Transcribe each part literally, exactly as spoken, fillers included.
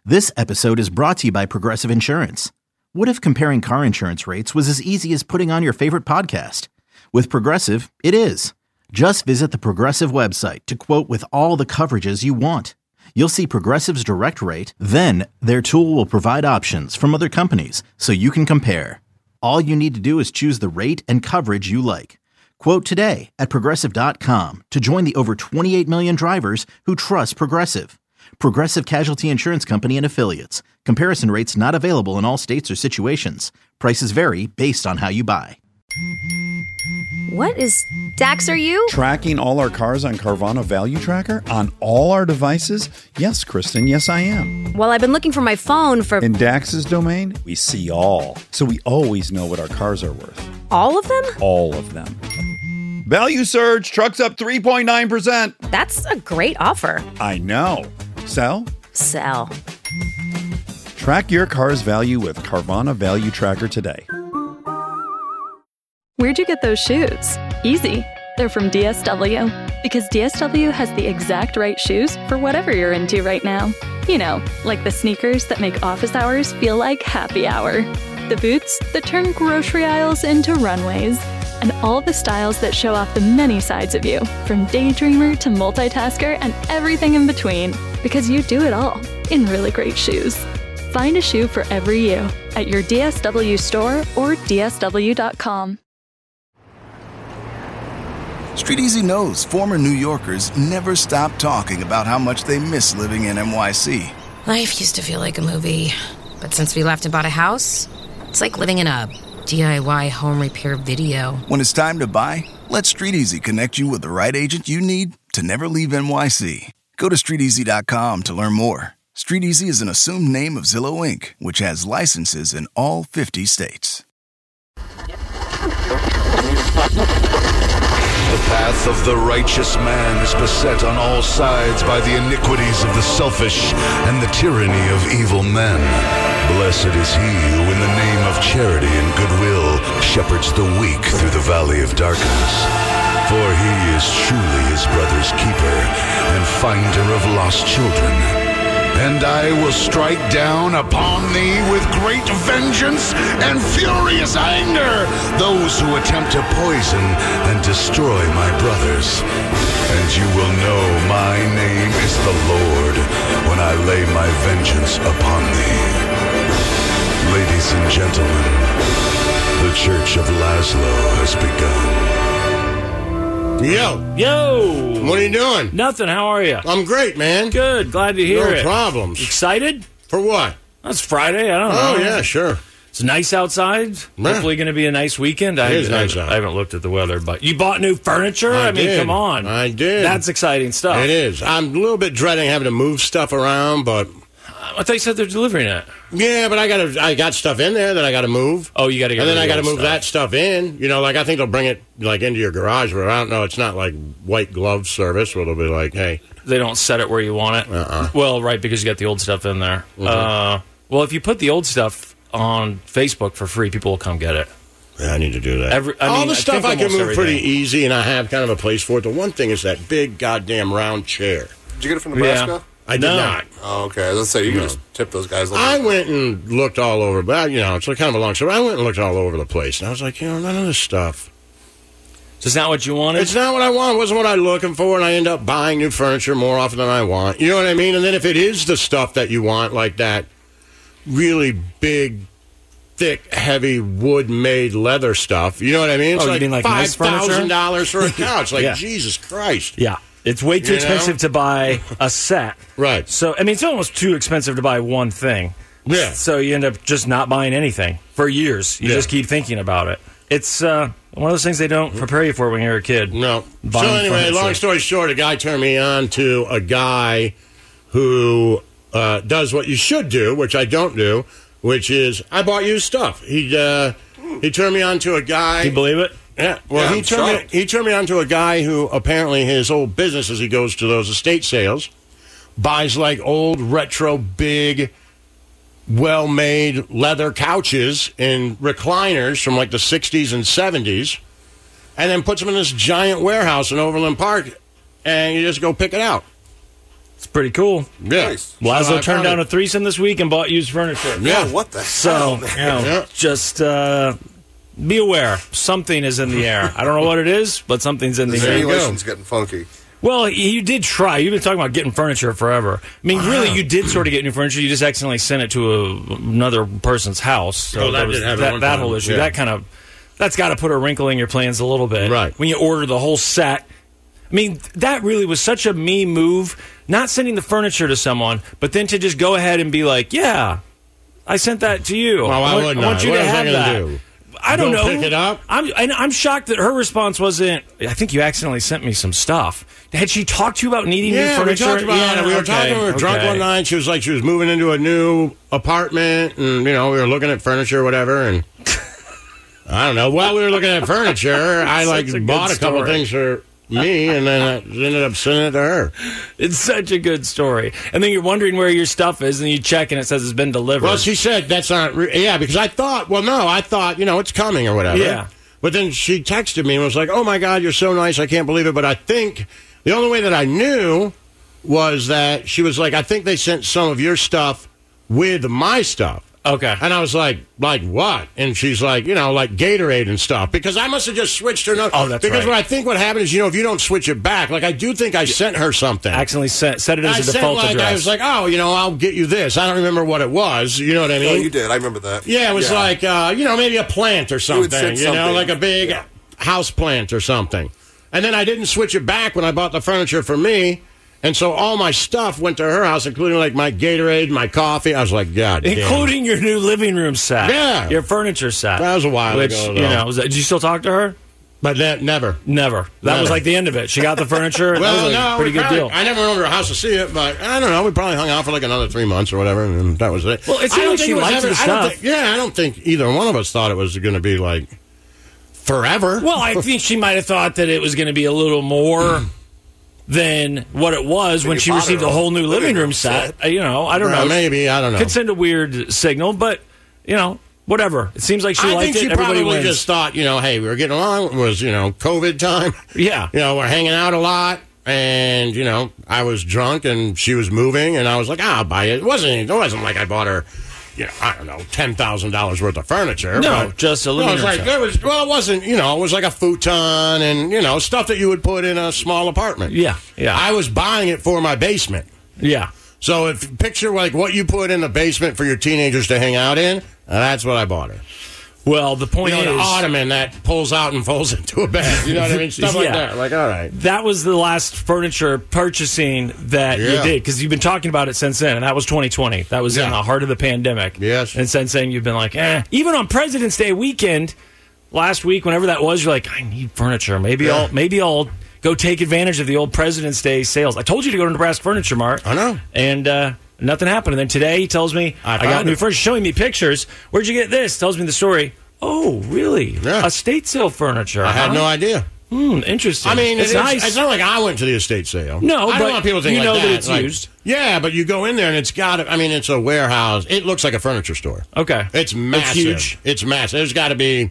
This episode is brought to you by Progressive Insurance. What if comparing car insurance rates was as easy as putting on your favorite podcast? With Progressive, it is. Just visit the Progressive website to quote with all the coverages you want. You'll see Progressive's direct rate, then their tool will provide options from other companies so you can compare. All you need to do is choose the rate and coverage you like. Quote today at Progressive dot com to join the over twenty-eight million drivers who trust Progressive. Progressive Casualty Insurance Company and Affiliates. Comparison rates not available in all states or situations. Prices vary based on how you buy. What is... Dax, are you? Tracking all our cars on Carvana Value Tracker on all our devices? Yes, Kristen, yes I am. Well, I've been looking for my phone for... In Dax's domain, we see all. So we always know what our cars are worth. All of them? All of them. Value surge, trucks up three point nine percent. That's a great offer. I know. Sell? Sell. Track your car's value with Carvana Value Tracker today. Where'd you get those shoes? Easy. They're from D S W. Because D S W has the exact right shoes for whatever you're into right now. You know, like the sneakers that make office hours feel like happy hour. The boots that turn grocery aisles into runways. And all the styles that show off the many sides of you, from daydreamer to multitasker and everything in between. Because you do it all in really great shoes. Find a shoe for every you at your D S W store or D S W dot com. Street Easy knows former New Yorkers never stop talking about how much they miss living in N Y C. Life used to feel like a movie, but since we left and bought a house, it's like living in a D I Y home repair video. When it's time to buy, let Street Easy connect you with the right agent you need to never leave N Y C. Go to street easy dot com to learn more. Street Easy is an assumed name of Zillow Incorporated, which has licenses in all fifty states. The path of the righteous man is beset on all sides by the iniquities of the selfish and the tyranny of evil men. Blessed is he who in the name of charity and goodwill shepherds the weak through the valley of darkness. For he is truly his brother's keeper and finder of lost children. And I will strike down upon thee with great vengeance and furious anger those who attempt to poison and destroy my brothers. And you will know my name is the Lord when I lay my vengeance upon thee. Ladies and gentlemen, the Church of Laszlo has begun. Yo. Yo. What are you doing? Nothing. How are you? I'm great, man. Good. Glad to hear no it. No problems. Excited? For what? It's Friday. I don't know. Oh, yeah, sure. It's nice outside. Yeah. Hopefully going to be a nice weekend. It I, is I, nice I, I haven't looked at the weather, but you bought new furniture? I, I mean, did. come on. I did. That's exciting stuff. It is. I'm a little bit dreading having to move stuff around, but... I thought you said they're delivering it. Yeah, but I got I got stuff in there that I got to move. Oh, you got to get and then I got to move stuff. that stuff in. You know, like I think they'll bring it like into your garage, but I don't know. It's not like white glove service where it'll be like, hey, they don't set it where you want it. Uh-uh. Well, right, because you got the old stuff in there. Mm-hmm. Uh, well, if you put the old stuff on Facebook for free, people will come get it. Yeah, I need to do that. Every, I All mean, the I stuff I can move everything. pretty easy, and I have kind of a place for it. The one thing is that big goddamn round chair. Did you get it from Nebraska? Yeah. I did no. not. Oh, okay. I was going to say, you no. can just tip those guys. Like I went and looked all over, but, you know, it's kind of a long story. I went and looked all over the place, and I was like, you know, none of this stuff. So it's not what you wanted? It's not what I want. It wasn't what I was looking for, and I end up buying new furniture more often than I want. You know what I mean? And then if it is the stuff that you want, like that really big, thick, heavy wood-made leather stuff, you know what I mean? It's oh, like, you mean like five nice furniture? thousand dollars for a couch. Like, yeah. Jesus Christ. Yeah. It's way too you expensive know? to buy a set. Right. So, I mean, it's almost too expensive to buy one thing. Yeah. So you end up just not buying anything for years. You yeah. just keep thinking about it. It's uh, one of those things they don't prepare you for when you're a kid. No. So Buying anyway, furniture. long story short, a guy turned me on to a guy who uh, does what you should do, which I don't do, which is I bought you stuff. He uh, he turned me on to a guy. Do you believe it? Yeah. Well, Yeah, he I'm turned me, shocked. he turned me on to a guy who apparently his old business, as he goes to those estate sales, buys like old retro big, well-made leather couches and recliners from like the sixties and seventies, and then puts them in this giant warehouse in Overland Park, and you just go pick it out. It's pretty cool. Yeah. Nice. Lazo So I turned down probably- a threesome this week and bought used furniture. Yeah. Oh, what the So, hell, man? you know, Yeah. just uh, be aware. Something is in the air. I don't know what it is, but something's in the The air. simulation's getting funky. Well, you did try. You've been talking about getting furniture forever. I mean, really, you did sort of get new furniture. You just accidentally sent it to a, another person's house. So Oh, that there was did happen that, one that time. whole issue. Yeah. That kind of that's got to put a wrinkle in your plans a little bit. Right. When you order the whole set. I mean, that really was such a me move. Not sending the furniture to someone, but then to just go ahead and be like, "Yeah, I sent that to you. Well, why I want, wouldn't I want I? you What to else I have gonna that." do? I don't Go know. pick it up? I'm and I'm shocked that her response wasn't. I think you accidentally sent me some stuff. Had she talked to you about needing new Yeah, we furniture? talked about yeah, it. We were okay, talking. We were drunk okay. one night. She was like, she was moving into a new apartment, and you know, we were looking at furniture, or whatever, and I don't know. While we were looking at furniture, I like Such a good bought a couple story. things for me, and then I ended up sending it to her. It's such a good story. And then you're wondering where your stuff is, and you check, and it says it's been delivered. Well, she said that's not. Re- yeah, because I thought. Well, no, I thought you know it's coming or whatever. Yeah. But then she texted me and was like, "Oh my God, you're so nice. I can't believe it." But I think the only way that I knew was that she was like, "I think they sent some of your stuff with my stuff." Okay. And I was like, like what? And she's like, you know, like Gatorade and stuff. Because I must have just switched her. No- Oh, that's because right. what I think what happened is, you know, if you don't switch it back, like I do think I sent her something. Accidentally set, set it as I a sent, default like, address. I was like, oh, you know, I'll get you this. I don't remember what it was. You know what I mean? Oh, you did. I remember that. Yeah, it was like, uh, you know, maybe a plant or would something. send You know, something. like a big Yeah. house plant or something. And then I didn't switch it back when I bought the furniture for me. And so all my stuff went to her house, including like my Gatorade, my coffee. I was like, God damn. Including your new living room set. Yeah. Your furniture set. That was a while which, ago, you though. know, was that, did you still talk to her? But that, never. Never. That Never. was like the end of it. She got the furniture. Well, that was a no, pretty we good probably- deal. I never went over to her house to see it, but I don't know. We probably hung out for like another three months or whatever, and that was it. Well, it I seemed don't like think she it was liked ever- the I don't stuff. think- yeah, I don't think either one of us thought it was going to be like forever. Well, I think she might have thought that it was going to be a little more than what it was when you she bought received her a a whole new living living room room set. Uh, You know, I don't Well, know. maybe, I don't know. Could send a weird signal, but, you know, whatever. It seems like she I liked think she it. Everybody probably wins. just thought, you know, hey, we were getting along. It was, you know, COVID time. Yeah. You know, we're hanging out a lot. And, you know, I was drunk and she was moving. And I was like, ah, I'll buy it. It wasn't, it wasn't like I bought her, you know, I don't know, ten thousand dollars worth of furniture. No, but, just a no, living it was room like, set. it was, well, it wasn't, you know, it was like a futon and, you know, stuff that you would put in a small apartment. Yeah, yeah. I was buying it for my basement. Yeah. So if picture like what you put in the basement for your teenagers to hang out in, uh, that's what I bought her. Well, the You point know, an is, ottoman that pulls out and folds into a bed. You know what I mean? Stuff like Yeah. that. Like, all right. that was the last furniture purchasing that you Yeah. did because you've been talking about it since then, and that was twenty twenty. That was in Yeah. the heart of the pandemic. Yes. And since then, you've been like, eh. Even on President's Day weekend last week, whenever that was, you're like, I need furniture. Maybe Yeah. I'll maybe I'll go take advantage of the old President's Day sales. I told you to go to Nebraska Furniture Mart. I know. And uh, nothing happened. And then today he tells me I I, got found new it. furniture. Showing me pictures. Where'd you get this? Tells me the story. Oh, really? Yeah. Estate sale furniture. I had huh? no idea. Hmm, interesting. I mean, it's it's, nice. it's not like I went to the estate sale. No, I but don't want people to think you like know that that. it's Like, used. Yeah, but you go in there and it's got. I mean, it's a warehouse. It looks like a furniture store. Okay. It's massive. huge. It's massive. There's got to be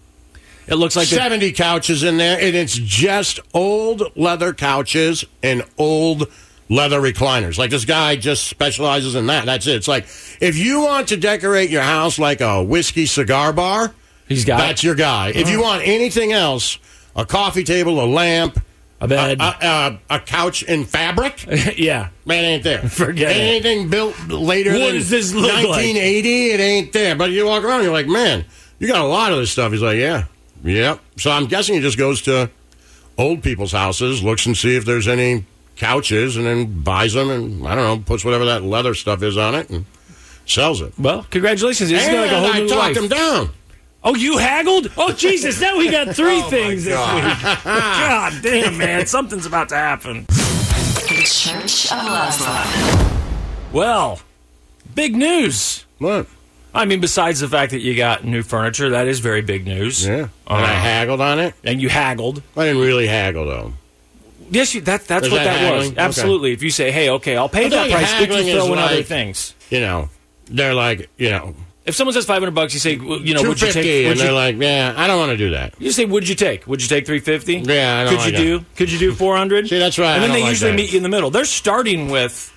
It looks like the, seventy couches in there, and it's just old leather couches and old leather recliners. Like this guy just specializes in that. That's it. It's like if you want to decorate your house like a whiskey cigar bar, he's got that's your guy. If you want anything else, a coffee table, a lamp, a bed. a, a, a couch in fabric, yeah. man, it ain't there. Forget it. anything built later What than does this look like? nineteen eighty, it ain't there. But you walk around, you're like, man, you got a lot of this stuff. He's like, yeah, yep. So I'm guessing he just goes to old people's houses, looks and see if there's any couches, and then buys them, and I don't know, puts whatever that leather stuff is on it, and sells it. Well, congratulations. This is And like a whole I new talked life. him down. Oh, you haggled? Oh, Jesus. Now we got three Oh, things my this God. week. God damn, man. Something's about to happen. The Church of Laszlo. Well, big news. What? I mean, besides the fact that you got new furniture, that is very big news. Yeah. Uh, And I haggled on it. and you haggled. I didn't really haggle, though. Yes, you, that, that's Is what that that, was. haggling? Okay. Absolutely. If you say, hey, okay, I'll pay I that thought price if haggling you is throw in other like- things. You know, they're like, you know, If someone says five hundred bucks, you say, well, you know, two would you fifty, take? Would and they're you, like, yeah, I don't want to do that. you say, would you take? Would you take three fifty? Yeah, I don't Could you like do? Could you do four hundred? See, that's right. And I then don't they like usually that. meet you in the middle. They're starting with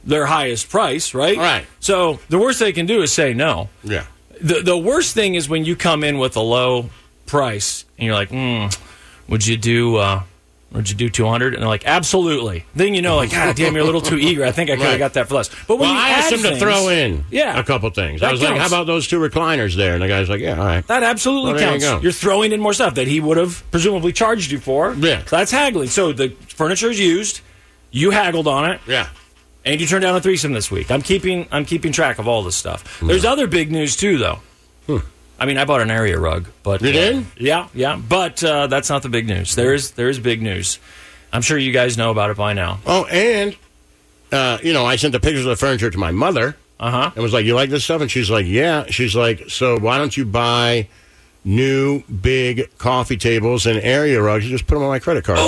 their highest price, right? Right. So the worst they can do is say no. Yeah. The the worst thing is when you come in with a low price and you're like, mm, would you do uh, would you do two hundred? And they're like, absolutely. Then you know, like, God damn, you're a little too eager. I think I could have Right. got that for less. But when Well, you I asked add him to things- throw in yeah, a couple things. I that was like, how counts. about those two recliners there? And the guy's like, yeah, all right. That absolutely Well, there you counts. go. You're throwing in more stuff that he would have presumably charged you for. Yeah. So that's haggling. So the furniture is used. You haggled on it. Yeah. And you turned down a threesome this week. I'm keeping I'm keeping track of all this stuff. There's other big news too, though. Hmm. I mean, I bought an area rug, but You uh, did? Yeah, yeah. But uh, that's not the big news. There is there is big news. I'm sure you guys know about it by now. Oh, and, uh, you know, I sent the pictures of the furniture to my mother. Uh huh. And was like, you like this stuff? And she's like, yeah. She's like, so why don't you buy new big coffee tables and area rugs? You just put them on my credit card.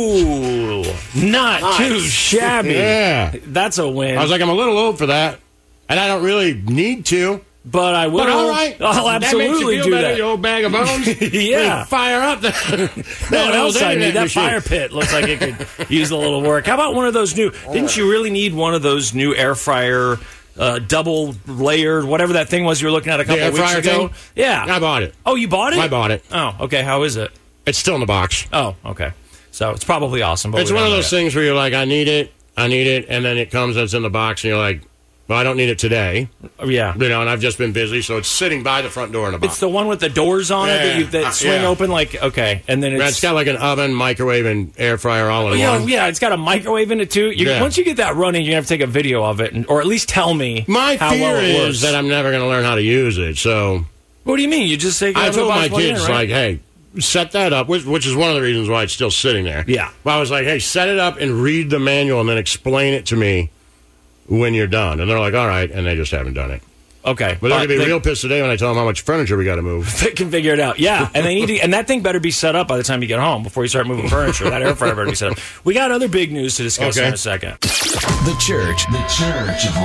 Oh, not Nice. too shabby. Yeah. That's a win. I was like, I'm a little old for that, and I don't really need to. But I will. But all right, I'll absolutely that makes you feel do better, that. you old bag of bones. Yeah. Really fire up the. What else I need? That machine. fire pit looks like it could use a little work. How about one of those new? Didn't you really need one of those new air fryer, uh, double layered, whatever that thing was you were looking at a couple air of weeks fryer ago? thing? Yeah, I bought it. Oh, you bought it? I bought it. Oh, okay. How is it? It's still in the box. Oh, okay. So it's probably awesome. But It's we one don't of know those yet. things where you're like, I need it, I need it, and then it comes and it's in the box, and you're like, well, I don't need it today. Yeah. You know, and I've just been busy, so it's sitting by the front door in a box. It's the one with the doors on it that, you, that Yeah. swing Yeah. open like, okay. And then Yeah, it's... it's got like an oven, microwave, and air fryer all in yeah, one. yeah, it's got a microwave in it too. You, Yeah. Once you get that running, you're going to have to take a video of it, and, or at least tell me My how fear well it is works. that I'm never going to learn how to use it, so... What do you mean? You just say... I told my kids, in, right? like, hey, set that up, which, which is one of the reasons why it's still sitting there. Yeah. But I was like, hey, set it up and read the manual and then explain it to me when you're done. And they're like, all right, and they just haven't done it. Okay. But they're going to be they, real pissed today when I tell them how much furniture we got to move. They can figure it out. Yeah, and they need to, and that thing better be set up by the time you get home before you start moving furniture. That air fryer better be set up. We got other big news to discuss Okay. in a second. The Church, the Church of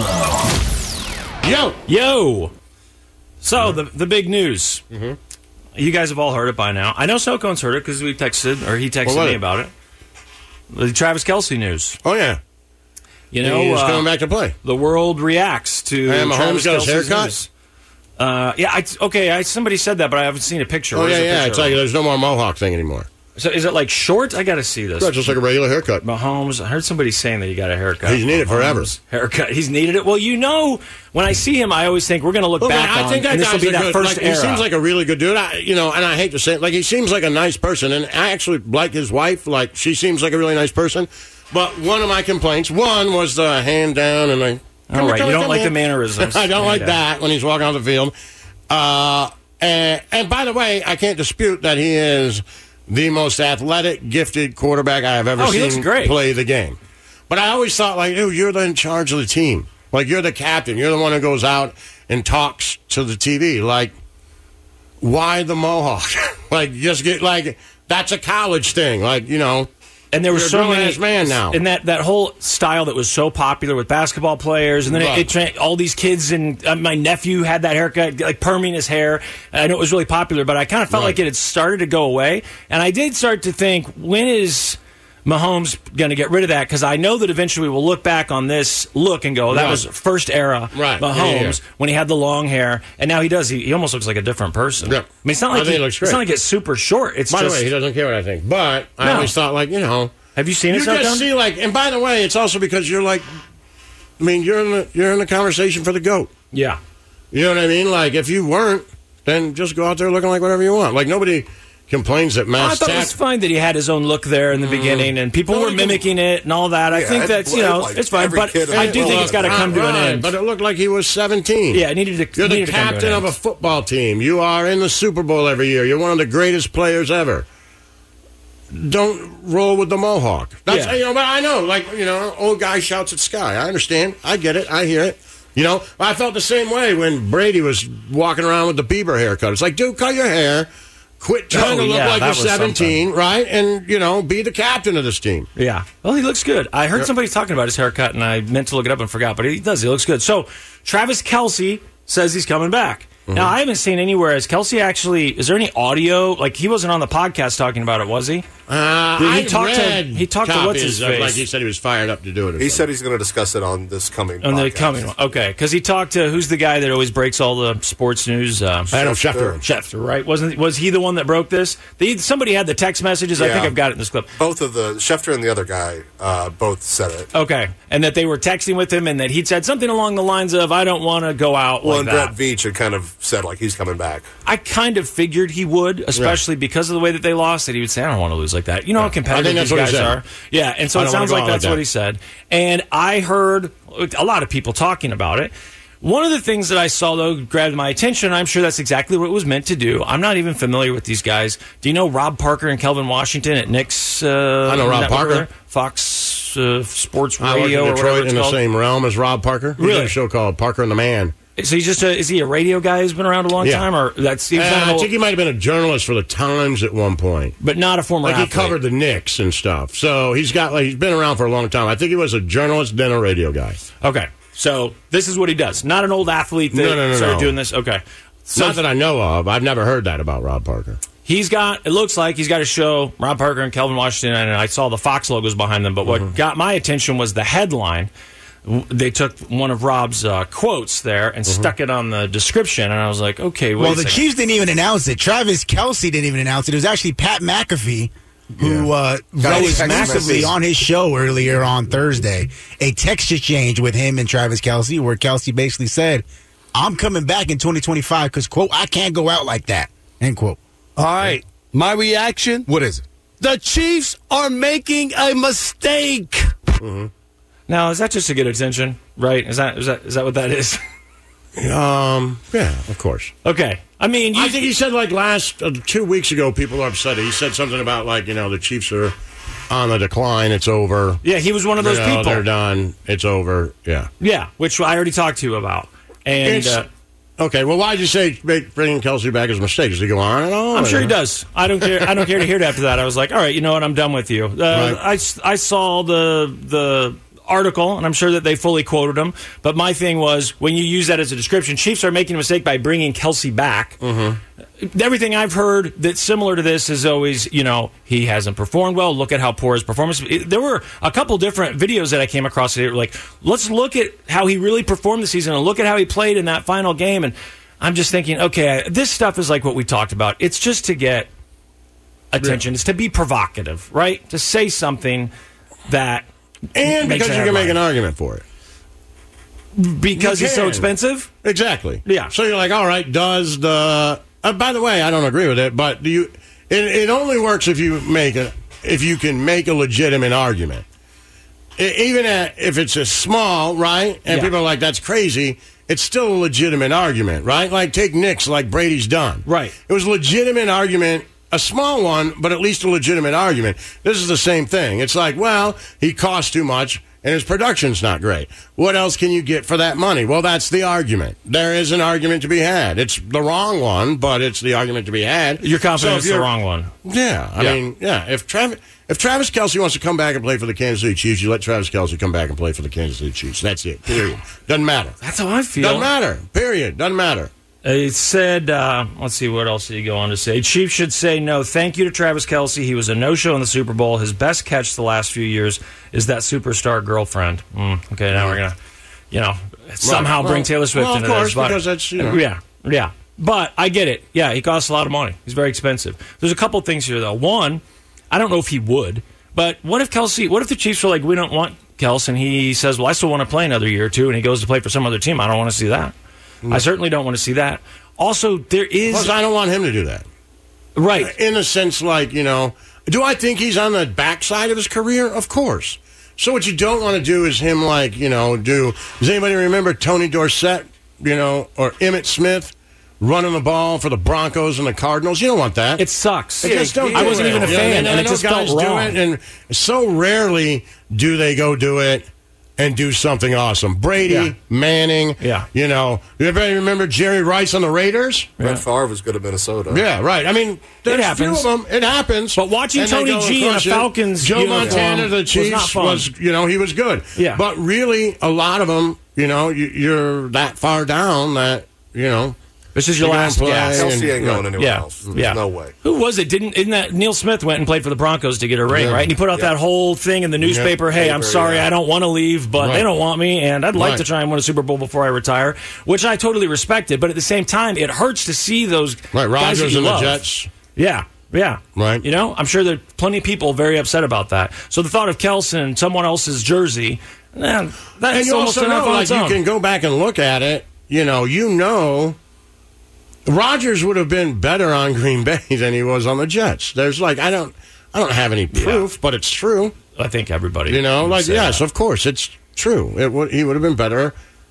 Laszlo. Yo! Yo! So, the the big news. Mm-hmm. You guys have all heard it by now. I know Sokone's heard it because we texted, or he texted What was me it? about it. The Travis Kelce news. Oh, yeah. You know, He's uh, coming back to play. the world reacts to And Mahomes Travis got his Kelce's haircut? news. Uh, yeah, I, okay. I, somebody said that, but I haven't seen a picture. Oh, Where's yeah, the yeah. picture It's of like it? there's no more mohawk thing anymore. So is it like short? I got to see this. It's just like a regular haircut. Mahomes, I heard somebody saying that he got a haircut. He's needed forever. Mahomes, Haircut. He's needed it. Well, you know, when I see him, I always think we're going to look Look, back man, I on, think that and this will guy's be a that good, first like, era. He seems like a really good dude. I, you know, and I hate to say it, like he seems like a nice person, and I actually like his wife. Like she seems like a really nice person. But one of my complaints, one was the hand down and like. All right, you don't like the mannerisms. I don't Yeah, like yeah. that when he's walking on the field. Uh, and, and by the way, I can't dispute that he is the most athletic, gifted quarterback I have ever Oh, he seen looks great. play the game. But I always thought, like, dude, you're the in charge of the team. Like, you're the captain. You're the one who goes out and talks to the T V. Like, why the mohawk? Like, just get, like, that's a college thing. Like, you know. And there were You're a so many grown-ass man now. and that, that whole style that was so popular with basketball players, and then Right. it, it tra- all these kids and uh, my nephew had that haircut, like perming his hair. I know it was really popular, but I kind of felt Right. like it had started to go away, and I did start to think, when is Mahomes going to get rid of that? Because I know that eventually we'll look back on this look and go, that Right. was first era Right. Mahomes Yeah, yeah, yeah. when he had the long hair, and now he does. He, he almost looks like a different person. Yeah. I mean, it's not I like think he, he looks it's great. not like it's super short. It's By just the way, he doesn't care what I think. But I No. always thought, like, you know. have you seen it? You so just done? see, like, and by the way, it's also because you're like, I mean, you're in the you're in the conversation for the GOAT. Yeah. You know what I mean? Like, if you weren't, then just go out there looking like whatever you want. Like, nobody complains that I Mass thought it was Tat. fine that he had his own look there in the beginning, and people No, were he can- mimicking it and all that. I Yeah, think I- that's you know like it's fine, every but kid I in do the think world. it's got to come to an Right, end. But it looked like he was seventeen. Yeah, it needed to. You're the needed to come to captain an of a end. football team. You are in the Super Bowl every year. You're one of the greatest players ever. Don't roll with the mohawk. That's Yeah. you know, but I know, like you know, old guy shouts at sky. I understand. I get it. I hear it. You know, I felt the same way when Brady was walking around with the Bieber haircut. It's like, dude, cut your hair. Quit trying Oh, to look yeah, like that you're was seventeen, right? And you know, be the captain of this team. Yeah. Well, he looks good. I heard somebody talking about his haircut, and I meant to look it up and forgot, but he does. He looks good. So, Travis Kelce says he's coming back. Mm-hmm. Now, I haven't seen anywhere. Is Kelce actually? Is there any audio? Like he wasn't on the podcast talking about it, was he? Uh, he I talked read to he talked to what's his copies of, face. like he said he was fired up to do it. Or He something. said he's going to discuss it on this coming On the podcast. coming one. Okay, because he talked to who's the guy that always breaks all the sports news? Um, Adam Schefter. Schefter, right? Wasn't was he the one that broke this? The, somebody had the text messages. I Yeah. think I've got it in this clip. Both of the, Schefter and the other guy, uh, both said it. Okay, and that they were texting with him, and that he'd said something along the lines of, "I don't want to go out Well, like and that." Brett Veach had kind of said, like, he's coming back. I kind of figured he would, especially because of the way that they lost. That he would say, "I don't want to lose like that." You know how competitive I think that's these what he guys said. are. Yeah, and so I it don't sounds wanna like go out that's like what that. he said. And I heard a lot of people talking about it. One of the things that I saw, though, grabbed my attention. I'm sure that's exactly what it was meant to do. I'm not even familiar with these guys. Do you know Rob Parker and Kelvin Washington at Nick's? Uh, I know Rob network Parker. there? Fox uh, Sports I work Radio in or whatever Detroit it's in the called. same realm as Rob Parker. He Really? did a show called Parker and the Man. So he's just a, is he a radio guy who's been around a long Yeah. time, or that's he was Uh, on I a- think he might have been a journalist for the Times at one point. but not a former Like he athlete. covered the Knicks and stuff. So he's got like he's been around for a long time. I think he was a journalist, then a radio guy. Okay, so this is what he does. Not an old athlete that No, no, no, started no. doing this. Okay, so Not that I know of. I've never heard that about Rob Parker. he's got. It looks like he's got a show. Rob Parker and Kelvin Washington, and I saw the Fox logos behind them. But what Mm-hmm. got my attention was the headline. W- They took one of Rob's uh, quotes there and Mm-hmm. stuck it on the description, and I was like, okay, wait Well, a the second. Chiefs didn't even announce it. Travis Kelce didn't even announce it. It was actually Pat McAfee who uh, Got wrote a text massively message. on his show earlier on Thursday. A text exchange with him and Travis Kelce where Kelce basically said, I'm coming back in twenty twenty-five because, quote, I can't go out like that, end quote. All right. My reaction? What is it? The Chiefs are making a mistake. Mm-hmm. Now, is that just to get attention? Right? Is that is that is that what that is? Um, yeah, of course. Okay. I mean, you, I think he said like last uh, two weeks ago, people are upset. He said something about like you know the Chiefs are on the decline. It's over. yeah, he was one of those You know, people. They're done. It's over. Yeah. Yeah, which I already talked to you about. And It's- uh, Okay. Well, why'd you say make, bringing Kelsey back is a mistake? Does he go on and on? I'm sure he does. I don't care. I don't care to hear it after that. I was like, all right, you know what? I'm done with you. Uh, Right. I, I saw the the article, and I'm sure that they fully quoted him. But my thing was, when you use that as a description, Chiefs are making a mistake by bringing Kelsey back. Mm-hmm. Everything I've heard that's similar to this is always, you know, he hasn't performed well. Look at how poor his performance. It, there were a couple different videos that I came across today. Were like, let's look at how he really performed this season and look at how he played in that final game. And I'm just thinking, okay, this stuff is like what we talked about. It's just to get attention. It's to be provocative, right? To say something that And makes because a you can make an headline. argument for it. Because You it's so can. expensive. Exactly. Yeah. So you're like, all right, does the... Uh, by the way, I don't agree with it, but do you? It, it only works if you make a if you can make a legitimate argument. I, even at, if it's a small, right? And Yeah. people are like, that's crazy. It's still a legitimate argument, right? Like take Knicks, like Brady's done. Right. It was a legitimate argument, a small one, but at least a legitimate argument. This is the same thing. It's like, well, he costs too much and his production's not great. What else can you get for that money? Well, that's the argument. There is an argument to be had. It's the wrong one, but it's the argument to be had. You're confident So if it's the you're- wrong one. Yeah. I Yeah. mean, yeah. If Travis, if Travis Kelce wants to come back and play for the Kansas City Chiefs, you let Travis Kelce come back and play for the Kansas City Chiefs. That's it. Period. Doesn't matter. That's how I feel. Doesn't matter. Period. Doesn't matter. It said, uh, let's see, what else did he go on to say? Chiefs should say no thank you to Travis Kelce. He was a no-show in the Super Bowl. His best catch the last few years is that superstar girlfriend. Mm, okay, now we're going to, you know, somehow Well, bring Taylor Swift well, of into course, this. But, because that's, you know. Yeah, yeah. But I get it. Yeah, he costs a lot of money. He's very expensive. There's a couple things here, though. One, I don't know if he would, but what if Kelce, what if the Chiefs were like, we don't want Kelce, and he says, well, I still want to play another year or two, and he goes to play for some other team. I don't want to see that. I certainly don't want to see that. Also, there is... Plus, I don't want him to do that. Right. In a sense, like, you know, do I think he's on the backside of his career? Of course. So what you don't want to do is him, like, you know, do... Does anybody remember Tony Dorsett, you know, or Emmitt Smith running the ball for the Broncos and the Cardinals? You don't want that. It sucks. They just don't I do wasn't it. even a You know, fan, and, and I it know just guys felt do wrong. it, and so rarely do they go do it and do something awesome. Brady, Yeah. Manning, Yeah. you know. Everybody remember Jerry Rice on the Raiders? Brett Favre was good at Minnesota. Yeah, right. I mean, there's It a few happens. of them. It happens. But watching And they Tony go and G in a crush it. Falcons Joe uniform Montana, the was not Chiefs, fun. was, you know, he was good. Yeah. But really, a lot of them, you know, you, you're that far down that, you know, This is your You're last gonna play gas. Kelsey ain't going anywhere yeah. else. There's Yeah. no way. Who was it? Didn't isn't that Neil Smith went and played for the Broncos to get a ring, Yeah. right? And he put out Yeah. that whole thing in the newspaper. Yeah. Hey, I'm Paper, sorry, yeah. I don't want to leave, but Right. they don't want me, and I'd like Right. to try and win a Super Bowl before I retire, which I totally respected. But at the same time, it hurts to see those Right, guys that Rodgers you and the love. Jets. Yeah. Yeah. Right. You know, I'm sure there are plenty of people very upset about that. So the thought of Kelson in someone else's jersey, man, that's And you almost also enough know, on like, its you own. can go back and look at it. You know, you know, Rodgers would have been better on Green Bay than he was on the Jets. There's like, I don't, I don't have any proof, Yeah. but it's true. I think everybody, You know, would like say yes, that. of course, it's true. It would, he would have been better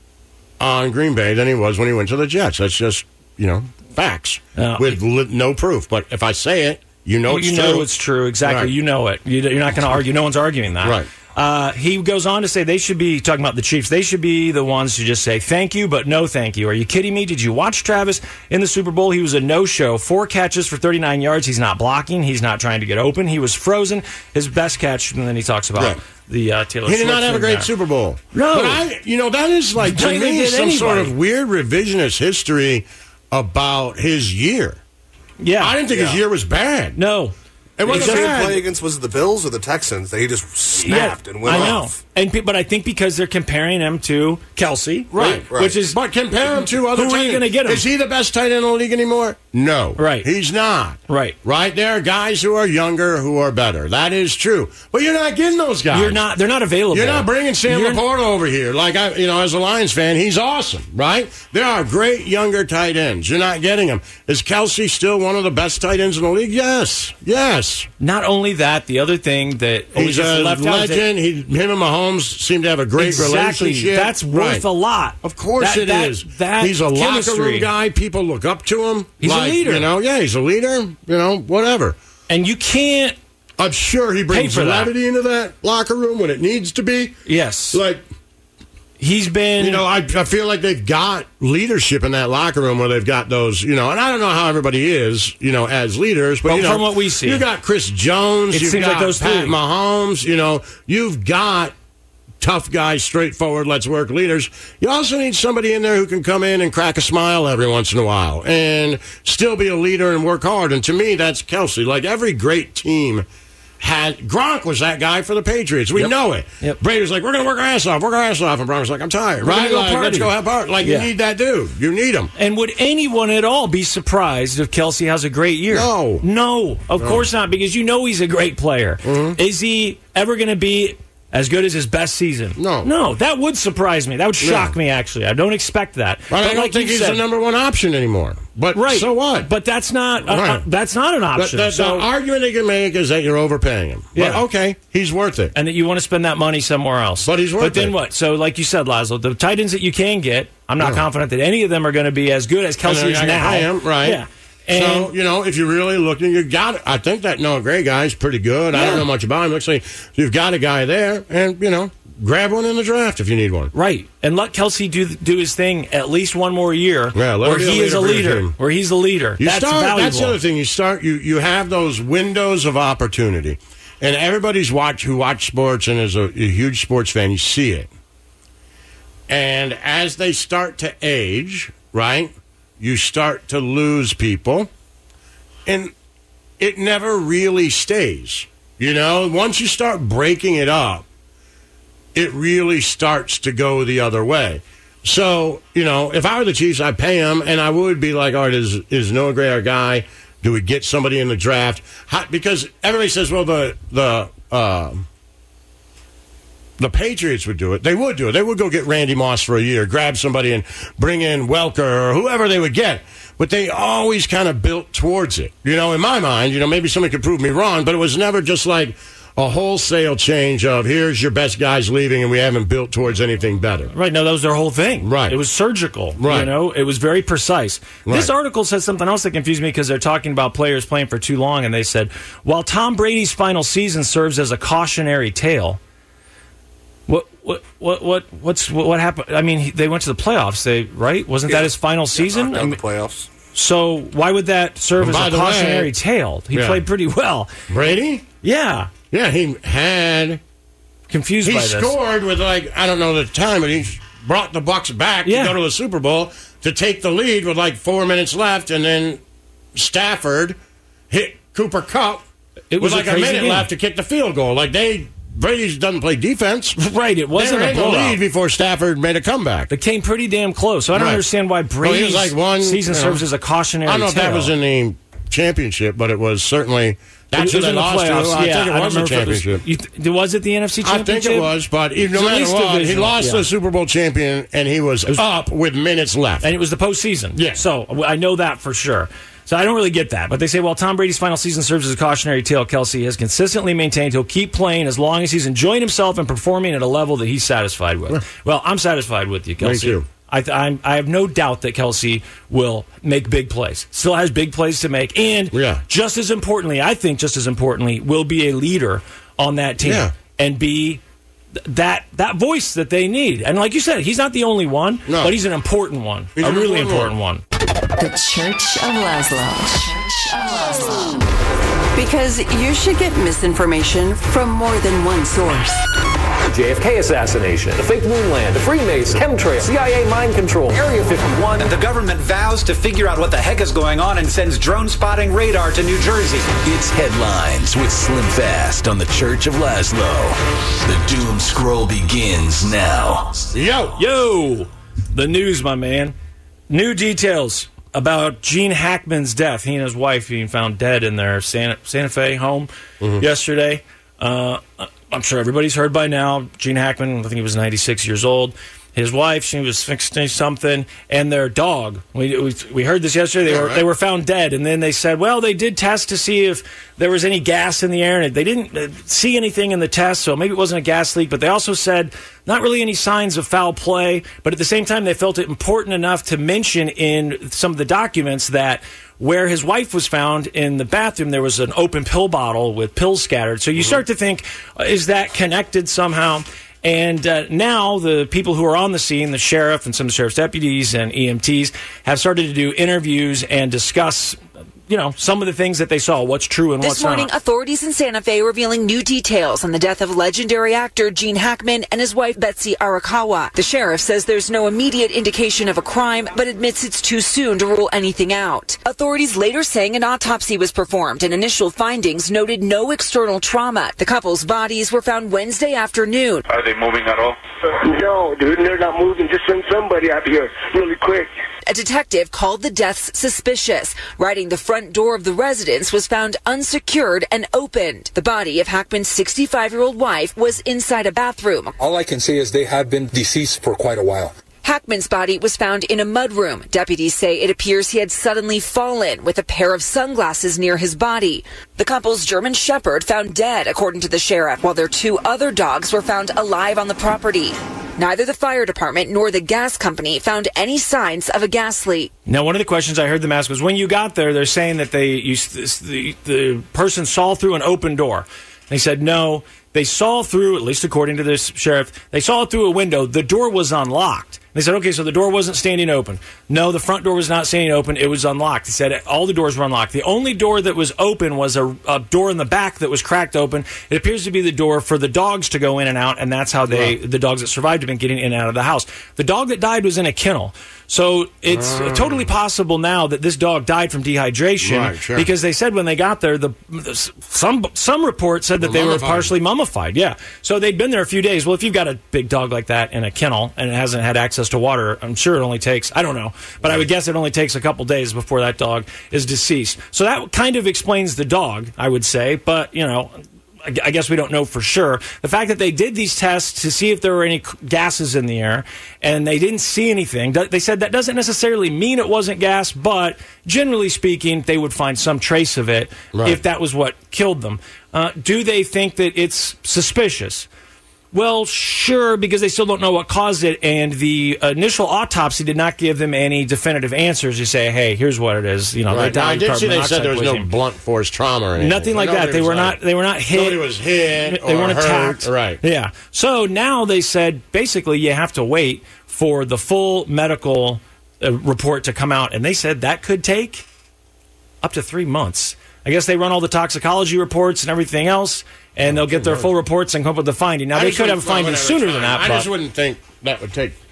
on Green Bay than he was when he went to the Jets. That's just, you know, facts Uh, with li- no proof. But if I say it, you know, Well, it's you true. know it's true. Exactly. Right. You know it. You, you're not going to argue. No one's arguing that. Right. Uh, he goes on to say they should be talking about the Chiefs. They should be the ones to just say thank you, but no thank you. Are you kidding me? Did you watch Travis in the Super Bowl? He was a no-show. Four catches for thirty-nine yards. He's not blocking. He's not trying to get open. He was frozen. His best catch, and then he talks about Right. the uh, Taylor He did Swift not have a thing great there. Super Bowl. No. But I, you know, that is like, to Neither me, did some sort anybody. of weird revisionist history about his year. Yeah. I didn't think his Yeah. year was bad. No. It What wasn't did he bad. play against? Was it the Bills or the Texans? That he just snapped and went I know. off. And pe- but I think because they're comparing him to Kelsey, Right, right. Which is But compare him to other Who are tight you ends. gonna get him? Is he the best tight end in the league anymore? No. Right. He's not. Right. Right? There are guys who are younger who are better. That is true. But you're not getting those guys. You're not. They're not available. You're not bringing Sam You're- Laporta over here. Like, I, you know, as a Lions fan, he's awesome, right? There are great younger tight ends. You're not getting them. Is Kelsey still one of the best tight ends in the league? Yes. Yes. Not only that, the other thing that He's was just a left out is that- legend. He, him and Mahomes seem to have a great exactly. relationship. That's worth Right. a lot. Of course That- it that- is. that he's a locker chemistry. room guy. People look up to him. He's a like, leader. You know, yeah, he's a leader. You know, whatever. And you can't. I'm sure he brings for that. levity into that locker room when it needs to be. Yes. Like, he's been. you know, I, I feel like they've got leadership in that locker room where they've got those, you know, and I don't know how everybody is, you know, as leaders, but Well, you know, from what we see. you got Chris Jones, It you've seems got like those Pat three. Mahomes, you know, you've got tough guys, straightforward, let's work leaders. You also need somebody in there who can come in and crack a smile every once in a while and still be a leader and work hard. And to me, that's Kelsey. Like every great team had Gronk was that guy for the Patriots. We Yep. know it. Yep. Brady's like, we're going to work our ass off, work our ass off. And Broncos like, I'm tired. We're Right? gonna go Like, let's party. go have party. Like, Yeah. you need that dude. You need him. And would anyone at all be surprised if Kelsey has a great year? No. No, of course not, because you know he's a great player. Mm-hmm. Is he ever going to be as good as his best season? No. No, that would surprise me. That would shock No. me, actually. I don't expect that. But, I don't like think you he's said- the number one option anymore. But Right. so what? But that's not, uh, uh, Right. that's not an the, option. the, so, the argument they can make is that you're overpaying him. But, Yeah. okay, he's worth it. and that you want to spend that money somewhere else. But he's worth But then it. what? So, like you said, Laszlo, the tight ends that you can get, I'm not Yeah. confident that any of them are going to be as good as And Kelsey then is I can now. pay him, right? Yeah. And so, you know, if you're really looking, you got it. I think that Noah Gray guy is pretty good. I Yeah. don't know much about him. Looks like you've got a guy there, and, you know, grab one in the draft if you need one. right, and let Kelsey do do his thing at least one more year, Yeah, let where him be a he is a leader for your leader, team. where he's a leader. You that's start, valuable. That's the other thing. You start. You you have those windows of opportunity, and everybody's watch who watch sports and is a, a huge sports fan. You see it, and as they start to age, right, you start to lose people, and it never really stays. You know, once you start breaking it up, it really starts to go the other way. So, you know, if I were the Chiefs, I'd pay him, and I would be like, all right, is, is Noah Gray our guy? Do we get somebody in the draft? How, because everybody says, well, the the uh, the Patriots would do it. They would do it. They would go get Randy Moss for a year, grab somebody and bring in Welker or whoever they would get. But they always kind of built towards it. You know, in my mind, you know, maybe somebody could prove me wrong, but it was never just like a wholesale change of here's your best guys leaving and we haven't built towards anything better. Right, no, that was their whole thing. Right. It was surgical. Right. You know, it was very precise. This Right. article says something else that confused me because they're talking about players playing for too long, and they said, while Tom Brady's final season serves as a cautionary tale, what what what what what's what, what happened? I mean, he, they went to the playoffs. They right? Wasn't Yeah. that his final season? Knocked I out mean, the playoffs. so why would that serve And as by a the way- cautionary tale? He Yeah. played pretty well. Brady? Yeah, Yeah, he had confused he by this. scored with like I don't know the time, but he brought the Bucks back Yeah. to go to the Super Bowl to take the lead with like four minutes left, and then Stafford hit Cooper Kupp It was with a like a, crazy minute game. left to kick the field goal. Like they, Brady doesn't play defense. Right, it wasn't they were a in the blowout. lead before Stafford made a comeback. It came pretty damn close. So I don't Right. understand why Well, he Brady's was like one, season you know, serves as a cautionary I don't know if that tale. was in the championship, but it was certainly. That's it was who in they the lost playoffs. to. I Yeah, think it I don't was a remember if it was- championship. you th- was it the N F C I championship? think it was, but even no It's at matter least what, he divisional, lost yeah. the Super Bowl champion, and he was, was up with minutes left. And it was the postseason. Yeah. So I know that for sure. So I don't really get that. But they say, well, Tom Brady's final season serves as a cautionary tale. Kelsey has consistently maintained he'll keep playing as long as he's enjoying himself and performing at a level that he's satisfied with. Well, I'm satisfied with you, Kelsey. Me too. I, I'm, I have no doubt that Kelsey will make big plays. Still has big plays to make. And Yeah. just as importantly, I think just as importantly, will be a leader on that team Yeah. and be th- that that voice that they need. And like you said, he's not the only one, No. but he's an important one. He's a an really important important one. The Church of Laszlo. Church of Laszlo. Because you should get misinformation from more than one source. J F K assassination, the fake moon land, the Freemasons, chemtrails, C I A mind control, Area fifty-one. And the government vows to figure out what the heck is going on and sends drone spotting radar to New Jersey. It's Headlines with Slim Fast on the Church of Laszlo. The doom scroll begins now. Yo! Yo! The news, my man. New details about Gene Hackman's death. He and his wife being found dead in their Santa, Santa Fe home Mm-hmm. yesterday. Uh, I'm sure everybody's heard by now. Gene Hackman, I think he was ninety-six years old. His wife, she was fixing something, and their dog. We we, we heard this yesterday. They Yeah, were right. they were found dead, and then they said, well, they did test to see if there was any gas in the air, and they didn't uh, see anything in the test, so maybe it wasn't a gas leak. But they also said not really any signs of foul play. But at the same time, they felt it important enough to mention in some of the documents that where his wife was found in the bathroom, there was an open pill bottle with pills scattered. So you start to think, uh, is that connected somehow? And uh, now the people who are on the scene, the sheriff and some of the sheriff's deputies and E M Ts, have started to do interviews and discuss, you know, some of the things that they saw, what's true and This what's morning, not. authorities in Santa Fe revealing new details on the death of legendary actor Gene Hackman and his wife Betsy Arakawa. The sheriff says there's no immediate indication of a crime, but admits it's too soon to rule anything out. Authorities later saying an autopsy was performed and initial findings noted no external trauma. The couple's bodies were found Wednesday afternoon. Are they moving at all? No, dude, they're not moving. Just send somebody out here really quick. A detective called the deaths suspicious, writing the front door of the residence was found unsecured and opened. The body of Hackman's sixty-five-year-old wife was inside a bathroom. All I can say is they have been deceased for quite a while. Hackman's body was found in a mudroom. Deputies say it appears he had suddenly fallen with a pair of sunglasses near his body. The couple's German Shepherd found dead, according to the sheriff, while their two other dogs were found alive on the property. Neither the fire department nor the gas company found any signs of a gas leak. Now, one of the questions I heard them ask was, when you got there, they're saying that they used this, the, the person saw through an open door. They said, no, they saw through, at least according to this sheriff, they saw through a window. The door was unlocked. They said, okay, so the door wasn't standing open. No, the front door was not standing open. It was unlocked. He said all the doors were unlocked. The only door that was open was a, a door in the back that was cracked open. It appears to be the door for the dogs to go in and out, and that's how they, Right. the dogs that survived have been getting in and out of the house. The dog that died was in a kennel. So it's Ah. totally possible now that this dog died from dehydration Right, sure. because they said when they got there, the, the some some reports said that they were Mummified. partially mummified. Yeah, so they'd been there a few days. Well, if you've got a big dog like that in a kennel and it hasn't had access to water, I'm sure it only takes, I don't know, but I would guess it only takes a couple days before that dog is deceased. So that kind of explains the dog, I would say, but you know, I I guess we don't know for sure. The fact that they did these tests to see if there were any c- gases in the air, and they didn't see anything, th- they said that doesn't necessarily mean it wasn't gas, but generally speaking, they would find some trace of it Right. if that was what killed them. Uh, do they think that it's suspicious? Well, sure, because they still don't know what caused it, and the initial autopsy did not give them any definitive answers. You say, hey, here's what it is. You know, Right. they Now, I died did of see carbon they said there was no monoxide blunt force trauma or anything. Nothing like that. Nobody They was were like- not. They were not hit. Nobody was hit. They or weren't hurt. attacked. Right. Yeah. So now they said basically you have to wait for the full medical uh, report to come out, and they said that could take up to three months. I guess they run all the toxicology reports and everything else, and they'll get their full reports and come up with the finding. Now I they just could have a wouldn't- well, finding whatever, sooner it's than fine. that. I but just wouldn't think that would take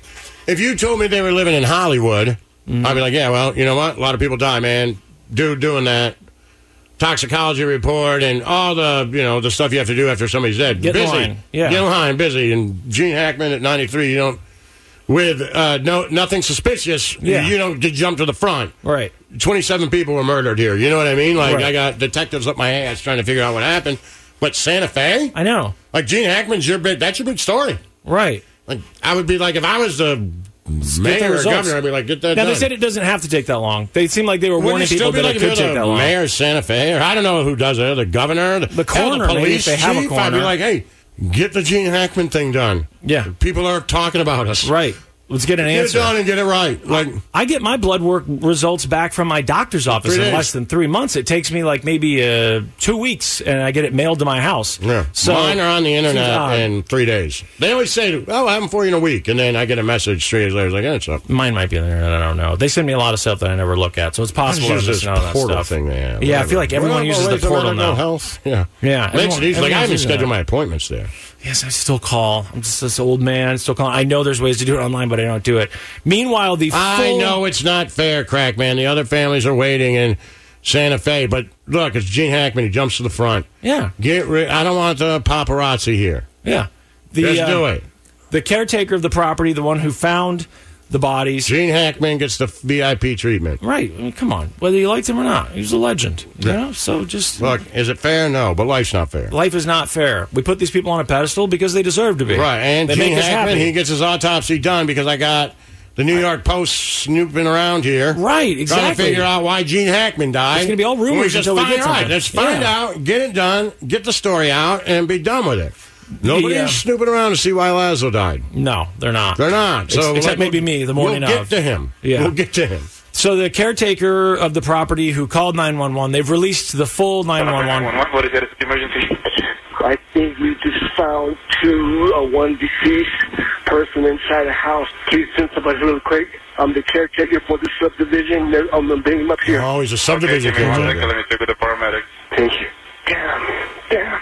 if you told me they were living in Hollywood, mm-hmm. I'd be like, yeah, well, you know what? A lot of people die, man. Dude doing that. Toxicology report and all the, you know, the stuff you have to do after somebody's dead. Get busy. in line. Yeah. Get in line, busy. And Gene Hackman at ninety-three, you don't, with uh, no nothing suspicious, Yeah. you don't jump to the front. Right. twenty-seven people were murdered here. You know what I mean? Like, Right. I got detectives up my ass trying to figure out what happened. But Santa Fe? I know. Like, Gene Hackman's your big, that's your big story. Right. Like, I would be like, if I was the Get the mayor or results. governor, I'd be like, get that Now, done. they said it doesn't have to take that long. They seem like they were Wouldn't warning it still people be that like it if could you're take the that long. mayor of Santa Fe, or I don't know who does it, the governor, the, The hell, coroner, the maybe, police if they have a chief. I'd be coroner. like, hey, get the Gene Hackman thing done. Yeah. People are talking about us. Right. Let's get an Get answer. it done and get it right. Like, I get my blood work results back from my doctor's office Three in days. less than three months. It takes me like maybe uh, two weeks, and I get it mailed to my house. yeah. So Mine are on the internet seems odd. in three days. They always say, oh, I'll have them for you in a week. And then I get a message three days later. It's like, yeah, it's up. Mine might be on the internet. I don't know. They send me a lot of stuff that I never look at, so it's possible I'm Use this missing out on that portal stuff. thing they have. Yeah, I feel like everyone Well, uses well, the well, portal mental now. Health. Yeah. Yeah, Makes it everyone- easy. Like, I everyone's haven't using scheduled that. my appointments there. Yes, I still call. I'm just this old man, still calling. I know there's ways to do it online, but I don't do it. Meanwhile, the I full- know it's not fair, Crack Man. The other families are waiting in Santa Fe, but look, it's Gene Hackman. He jumps to the front. Yeah. Get rid. I don't want the paparazzi here. Yeah. The, Just uh, do it. The caretaker of the property, the one who found the bodies. Gene Hackman gets the V I P treatment. Right. I mean, come on. Whether you liked him or not, he was a legend. You Yeah. know? So just Look, is it fair? No, but life's not fair. life is not fair. We put these people on a pedestal because they deserve to be. Right, and they Gene make us Hackman, happy. he gets his autopsy done because I got the New York Post snooping around here. Right, Trying to exactly. figure out why Gene Hackman died. It's gonna be all rumors And we just until we find, get right, something. let's find Yeah. out, get it done, get the story out, and be done with it. Nobody's Yeah. snooping around to see why Laszlo died. No, they're not. They're not. So Ex- except like, maybe me the morning we'll get of. to him. Yeah. We'll get to him. So the caretaker of the property who called nine one one, they've released the full nine one one. What is it? It's emergency. I think we just found two, uh, one deceased person inside a house. Please send somebody real quick. I'm the caretaker for the subdivision. They're- I'm going to bring him up here. Oh, he's a subdivision Okay, give me one caretaker. second. Let me check with the paramedics. Thank you. Damn. Damn.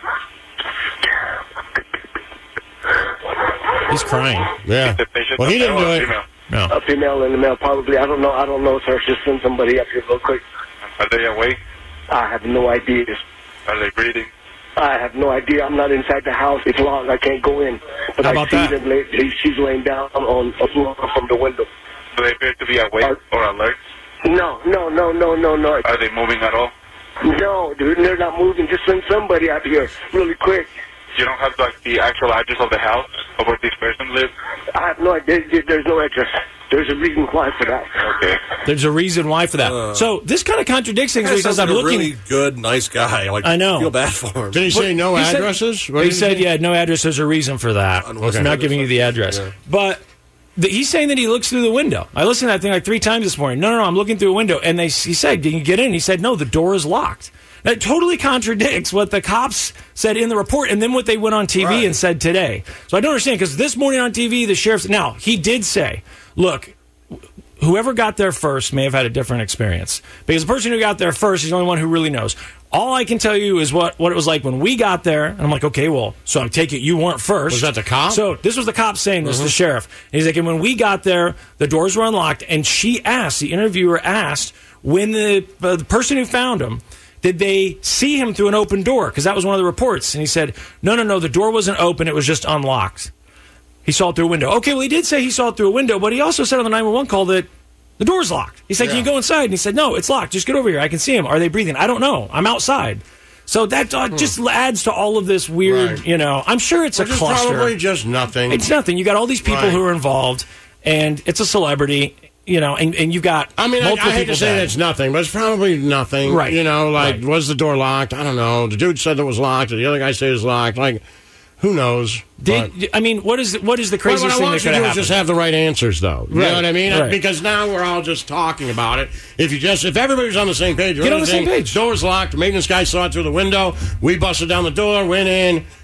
He's crying. Yeah. Well, he didn't do it. No. A female in the male, probably. I don't know. I don't know, sir. Just send somebody up here real quick. Are they awake? I have no idea. Are they breathing? I have no idea. I'm not inside the house. It's locked. I can't go in. But How I about see that? them. Lay, she's laying down on a floor from the window. Do they appear to be awake or alert? No, no, no, no, no, no. Are they moving at all? No, dude, they're not moving. Just send somebody out here really quick. You don't have like the actual address of the house of where this person lives? I have no idea. There- There's no address. There's a reason why for that. Okay. There's a reason why for that. Uh, so this kind of contradicts things Guy because sounds I'm like a looking. really good, nice guy. Like, I know. feel bad for him. Did he say no He said- addresses? What He did said, say? yeah, no address. There's a reason for that. Okay. I'm not giving you the address. Yeah. But the, he's saying that he looks through the window. I listened to that thing like three times this morning. No, no, no, I'm looking through a window. And they, he said, can you get in? He said, no, the door is locked. That totally contradicts what the cops said in the report and then what they went on T V Right. and said today. So I don't understand because this morning on T V, the sheriff's. Now, he did say, look, whoever got there first may have had a different experience because the person who got there first is the only one who really knows. All I can tell you is what, what it was like when we got there. And I'm like, okay, well, so I take it you weren't first. Was that the cop? So this was the cop saying this, Mhm. the sheriff. And he's like, and when we got there, the doors were unlocked. And she asked, the interviewer asked, when the, uh, the person who found him, did they see him through an open door? Because that was one of the reports. And he said, no, no, no, the door wasn't open. It was just unlocked. He saw it through a window. Okay, well, he did say he saw it through a window, but he also said on the nine one one call that the door's locked. He said, Yeah. can you go inside? And he said, no, it's locked. Just get over here. I can see him. Are they breathing? I don't know. I'm outside. So that uh, just adds to all of this weird, Right. you know, I'm sure it's Which a is cluster. probably just nothing. It's nothing. You got all these people Right. who are involved, and it's a celebrity, you know, and, and you've got I mean, I, I multiple hate people to say dead. that it's nothing, but it's probably nothing. Right. You know, like, Right. was the door locked? I don't know. The dude said it was locked, and the other guy said it was locked. Like, who knows? But- Did, I mean, what is what is the Well, craziest what I thing want that you could to have do is happened? just have the right answers, though. You Right. know what I mean? Right. Because now we're all just talking about it. If you just, if everybody's on the same page, Get on the same everything, page. Door's locked. Maintenance guy saw it through the window. We busted down the door, went in,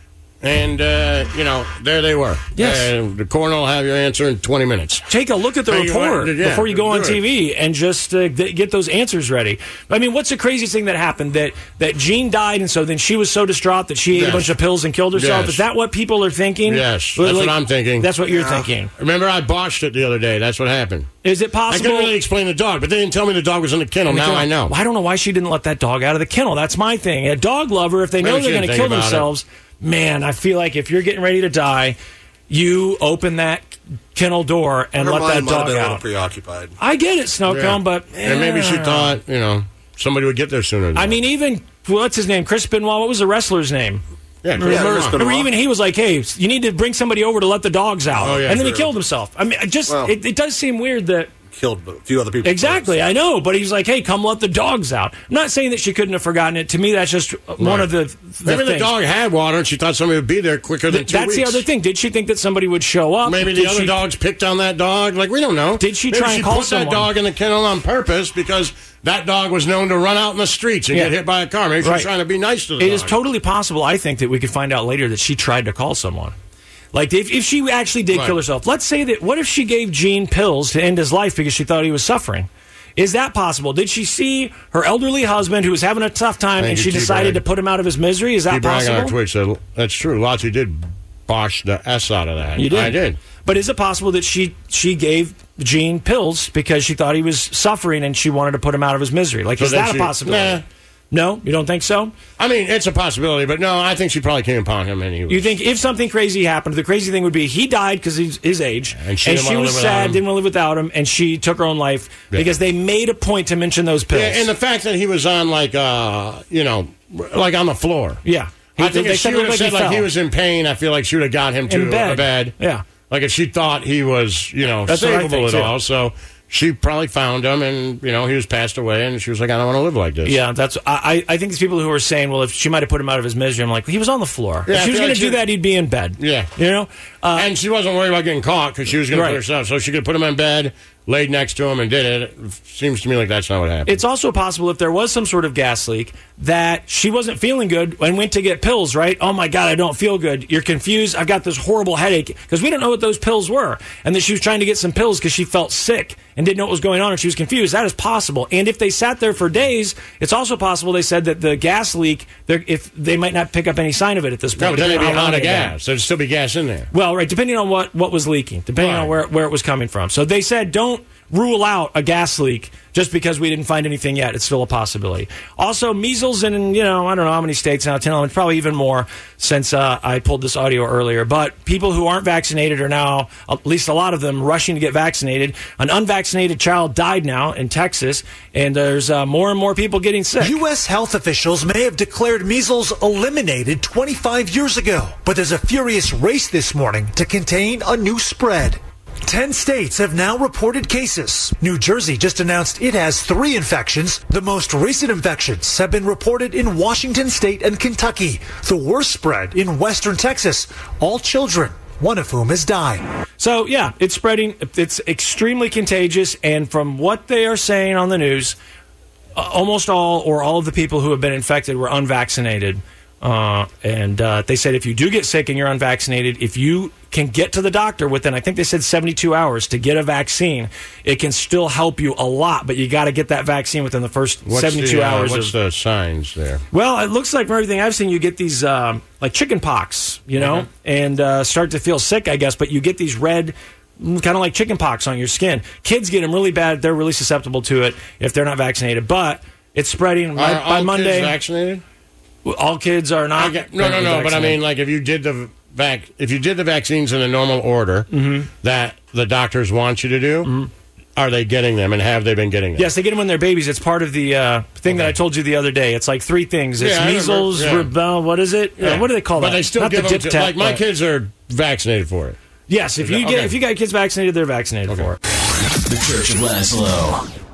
And, uh, you know, there they were. Yes. Uh, the coroner will have your answer in twenty minutes. Take a look at the Hey, you report want- yeah, before you go on do T it. V and just uh, th- get those answers ready. I mean, what's the craziest thing that happened? That that Jean died, and so then she was so distraught that she ate Yes. a bunch of pills and killed herself. Yes. Is that what people are thinking? Yes, Well, that's like, what I'm thinking. That's what you're thinking. Remember, I botched it the other day. That's what happened. Is it I possible? couldn't really explain the dog, but they didn't tell me the dog was in the kennel. In the Now kennel. I know. Well, I don't know why she didn't let that dog out of the kennel. That's my thing. A dog lover, if they know Maybe she they're going didn't to kill think about it. themselves, man, I feel like if you're getting ready to die, you open that kennel door and Her let mind that might have dog been a little out. preoccupied. I get it, Snowcone, Yeah. but And maybe she yeah. thought, you know, somebody would get there sooner. Than I mean, even what's his name, Chris Benoit. What was the wrestler's name? Yeah, Chris Remember, Benoit. remember even he was like, "Hey, you need to bring somebody over to let the dogs out," Oh, yeah, and then he sure. killed himself. I mean, I just Well- it, it does seem weird that. Killed a few other people. Exactly, I know, but he's like, "Hey, come let the dogs out." I'm not saying that she couldn't have forgotten it. To me, that's just one Right. of the, the Maybe the things. dog had water and she thought somebody would be there quicker than Th- two that's weeks. the other thing. Did she think that somebody would show up? Maybe the Did other she- dogs picked on that dog. Like, we don't know. Did she Maybe try she and call put someone? that dog in the kennel on purpose because that dog was known to run out in the streets and Yeah. get hit by a car. Maybe she's Right. trying to be nice to the It dog. is totally possible, I think, that we could find out later that she tried to call someone. Like, if, if she actually did Right. kill herself, let's say that, what if she gave Gene pills to end his life because she thought he was suffering? Is that possible? Did she see her elderly husband who was having a tough time Thank and you, she T. decided Bragg. to put him out of his misery? Is that T. Bragg on our possible? Twitch said, that's true. Lottie did bosh the S out of that. You did. I did. But is it possible that she she gave Gene pills because she thought he was suffering and she wanted to put him out of his misery? Like, So is then that she- a possibility? Nah. No? You don't think so? I mean, it's a possibility, but no, I think she probably came upon him and he was. You think if something crazy happened, the crazy thing would be he died because he's his age, And she didn't wanna was live without sad, him. didn't want to live without him, and she took her own life Yeah. because they made a point to mention those pills. Yeah, and the fact that he was on, like, uh, you know, like on the floor. Yeah. I think They if she said it would have looked like said, he like, he fell. was in pain, I feel like she would have got him to In bed. a bed. Yeah. Like, if she thought he was, you know, That's what I savable think, at too. all. So she probably found him, and, you know, he was passed away, and she was like, I don't want to live like this. Yeah, that's. I, I think these people who are saying, well, if she might have put him out of his misery, I'm like, he was on the floor. Yeah, if I she was feel going like to do she- that, he'd be in bed. Yeah. You know? Uh, And she wasn't worried about getting caught because she was going Right. to put herself. So she could put him in bed, laid next to him, and did it. It seems to me like that's not what happened. It's also possible if there was some sort of gas leak that she wasn't feeling good and went to get pills, right? Oh my God, I don't feel good. You're confused. I've got this horrible headache because we don't know what those pills were. And that she was trying to get some pills because she felt sick and didn't know what was going on and she was confused. That is possible. And if they sat there for days, it's also possible they said that the gas leak, they're- if they might not pick up any sign of it at this no, point. but then it'd be depending on how out long of it had been. gas. There'd still be gas in there. Well, right, depending on what, what was leaking, depending on Right. where, where it was coming from. So they said don't rule out a gas leak just because we didn't find anything yet. It's still a possibility. Also, measles in, you know, I don't know how many states now, ten, eleven, probably even more since uh, I pulled this audio earlier. But people who aren't vaccinated are now, at least a lot of them, rushing to get vaccinated. An unvaccinated child died now in Texas, and there's uh, more and more people getting sick. U S health officials may have declared measles eliminated twenty-five years ago, but there's a furious race this morning to contain a new spread. Ten states have now reported cases. New Jersey just announced it has three infections. The most recent infections have been reported in Washington state and Kentucky. The worst spread in western Texas. All children, one of whom has died. So, yeah, it's spreading. It's extremely contagious. And from what they are saying on the news, uh, almost all or all of the people who have been infected were unvaccinated. Uh, and uh, they said if you do get sick and you're unvaccinated, if you can get to the doctor within, I think they said seventy-two hours to get a vaccine, it can still help you a lot. But you got to get that vaccine within the first What's seventy-two the, uh, hours. What's of, the signs there? Well, it looks like from everything I've seen, you get these um, like chicken pox, you know, Mhm. and uh, start to feel sick, I guess. But you get these red, kind of like chicken pox on your skin. Kids get them really bad; they're really susceptible to it if they're not vaccinated. But it's spreading Are right by all Monday. kids vaccinated? All kids are not. I get, no, no, no. But I mean, like, if you did the vac, if you did the vaccines in the normal order Mhm. that the doctors want you to do, are they getting them, and have they been getting them? Yes, they get them when they're babies. It's part of the uh, thing that I told you the other day. It's like three things. It's Yeah, I remember. measles, Yeah. rubella. What is it? Uh, what do they call but that? But they still Not give the them dip to, tap, like my but- kids are vaccinated for it. Yes, if Is you that- get okay. if you got kids vaccinated, they're vaccinated for it. The Church of Laszlo.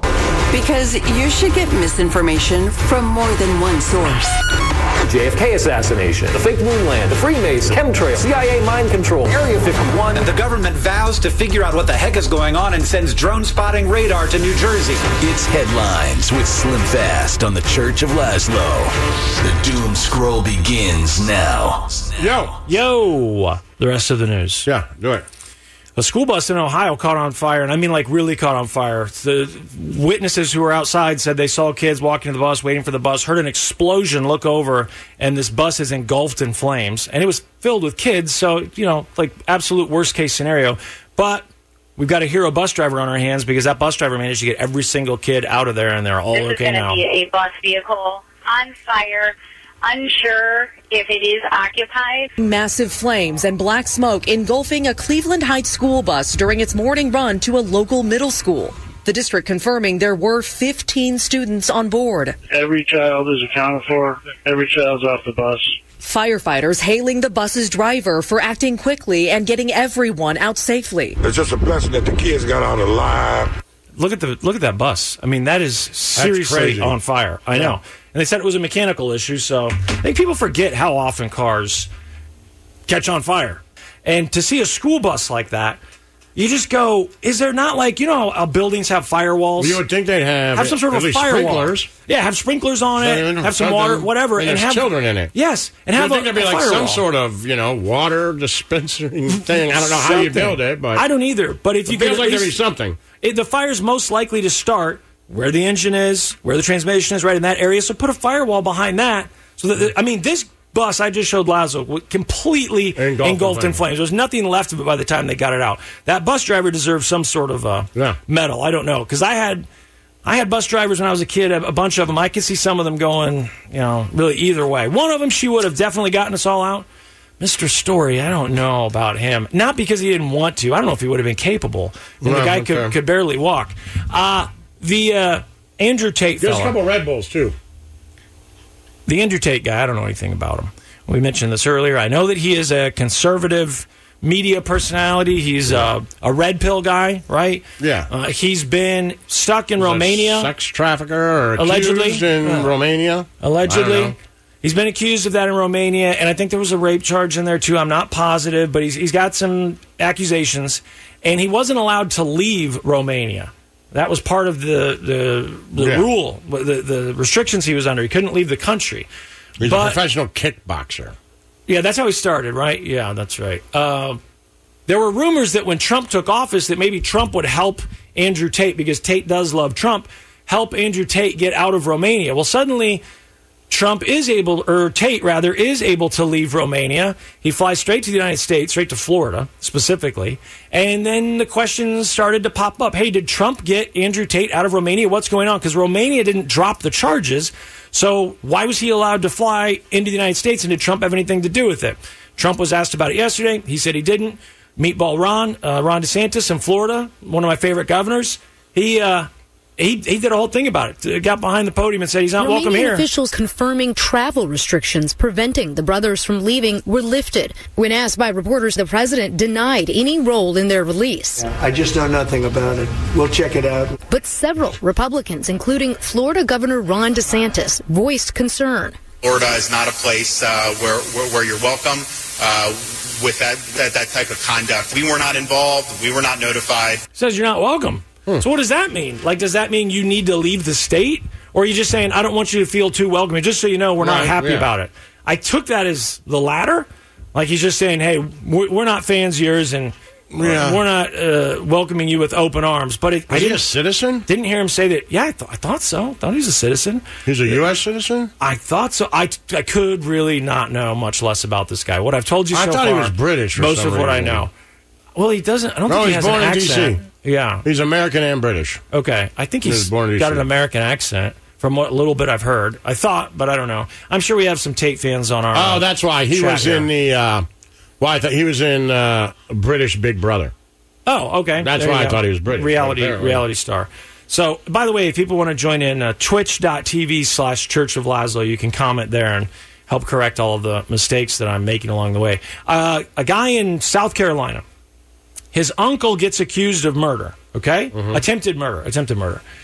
Because you should get misinformation from more than one source. J F K assassination, the fake moon land, the Freemasons, chemtrails, C I A mind control, Area fifty-one. And the government vows to figure out what the heck is going on and sends drone spotting radar to New Jersey. It's Headlines with Slim Fast on the Church of Laszlo. The doom scroll begins now. Yo. Yo. The rest of the news. Yeah, do it. A school bus in Ohio caught on fire, and I mean like really caught on fire. The witnesses who were outside said they saw kids walking to the bus, waiting for the bus, heard an explosion, look over, and this bus is engulfed in flames. And it was filled with kids, so, you know, like absolute worst case scenario. But we've got a hero bus driver on our hands because that bus driver managed to get every single kid out of there, and they're all this okay now. This is going to be a bus vehicle on fire. Unsure if it is occupied. Massive flames and black smoke engulfing a Cleveland Heights school bus during its morning run to a local middle school. The district confirming there were fifteen students on board. Every child is accounted for. Every child's off the bus. Firefighters hailing the bus's driver for acting quickly and getting everyone out safely. It's just a blessing that the kids got out alive. Look at the look at that bus. I mean, that is seriously on fire. I Yeah. know. And they said it was a mechanical issue, so I think people forget how often cars catch on fire. And to see a school bus like that, you just go, is there not like, you know how buildings have firewalls? You would think they'd have Have some sort at of a least firewall. sprinklers. Yeah, have sprinklers on it, Something- have some water, something- whatever. And, And there's have children in it. Yes, and You'd have think a, there'd be a like firewall. some sort of, you know, water dispensing thing. I don't know how you Something. build it, but I don't either. But if you it could feels at like there'd be least- something. It, the fire's most likely to start where the engine is, where the transmission is, right in that area. So put a firewall behind that. So that the, I mean, this bus I just showed Lazo was completely engulfed, engulfed in flames. There was nothing left of it by the time they got it out. That bus driver deserves some sort of uh, yeah. medal. I don't know, because I had I had bus drivers when I was a kid, a, a bunch of them. I could see some of them going, you know, really either way. One of them, she would have definitely gotten us all out. Mister Story, I don't know about him. Not because he didn't want to. I don't know if he would have been capable. And No, the guy okay. could, could barely walk. Uh, the uh, Andrew Tate There's fella. a couple Red Bulls, too. The Andrew Tate guy, I don't know anything about him. We mentioned this earlier. I know that he is a conservative media personality. He's uh, a red pill guy, right? Yeah. Uh, he's been stuck in He's a Romania. sex trafficker or Allegedly. accused in Uh, Romania. I Allegedly. don't know. He's been accused of that in Romania, and I think there was a rape charge in there, too. I'm not positive, but he's, he's got some accusations, and he wasn't allowed to leave Romania. That was part of the the, the Yeah. rule, the, the restrictions he was under. He couldn't leave the country. He's But- a professional kickboxer. Yeah, that's how he started, right? Yeah, that's right. Uh, there were rumors that when Trump took office that maybe Trump would help Andrew Tate, because Tate does love Trump, help Andrew Tate get out of Romania. Well, suddenly Trump is able, or Tate rather, is able to leave Romania. He flies straight to the United States, straight to Florida specifically. And then the questions started to pop up. Hey, did Trump get Andrew Tate out of Romania? What's going on? Because Romania didn't drop the charges. So why was he allowed to fly into the United States, and did Trump have anything to do with it? Trump was asked about it yesterday. He said he didn't. Meatball Ron, uh, Ron DeSantis in Florida, one of my favorite governors, he uh, he he did a whole thing about it. Got behind the podium and said he's not Romanian welcome here. officials confirming travel restrictions preventing the brothers from leaving were lifted. When asked by reporters, the president denied any role in their release. I just know nothing about it. We'll check it out. But several Republicans, including Florida Governor Ron DeSantis, voiced concern. Florida is not a place uh, where, where where you're welcome uh, with that, that that type of conduct. We were not involved. We were not notified. Says you're not welcome. So what does that mean? Like, does that mean you need to leave the state? Or are you just saying, I don't want you to feel too welcoming, just so you know we're not Right, happy yeah. about it? I took that as the latter. Like, he's just saying, hey, we're we're not fans of yours, and Yeah. we're not uh, welcoming you with open arms. But it, I Is he didn't, a citizen? didn't hear him say that. Yeah, I, th- I thought so. I thought he was a citizen. He's a U S citizen? I thought so. I, I could really not know much less about this guy. What I've told you I so thought far, he was British for most some of what I reason. know. Well, he doesn't. I don't No, think he he's has born an in D C. accent. Yeah. He's American and British. Okay. I think He was he's born in D C. got an American accent from what little bit I've heard. I thought, but I don't know. I'm sure we have some Tate fans on our Oh, uh, that's why. He chat was here. in the. Uh, well, I thought he was in uh, British Big Brother. Oh, okay. That's There why you I go. thought he was British. Reality, apparently. reality star. So, by the way, if people want to join in, uh, twitch.tv slash Church of Laszlo, you can comment there and help correct all of the mistakes that I'm making along the way. Uh, a guy in South Carolina, his uncle gets accused of murder, okay? Mm-hmm. Attempted murder, attempted murder.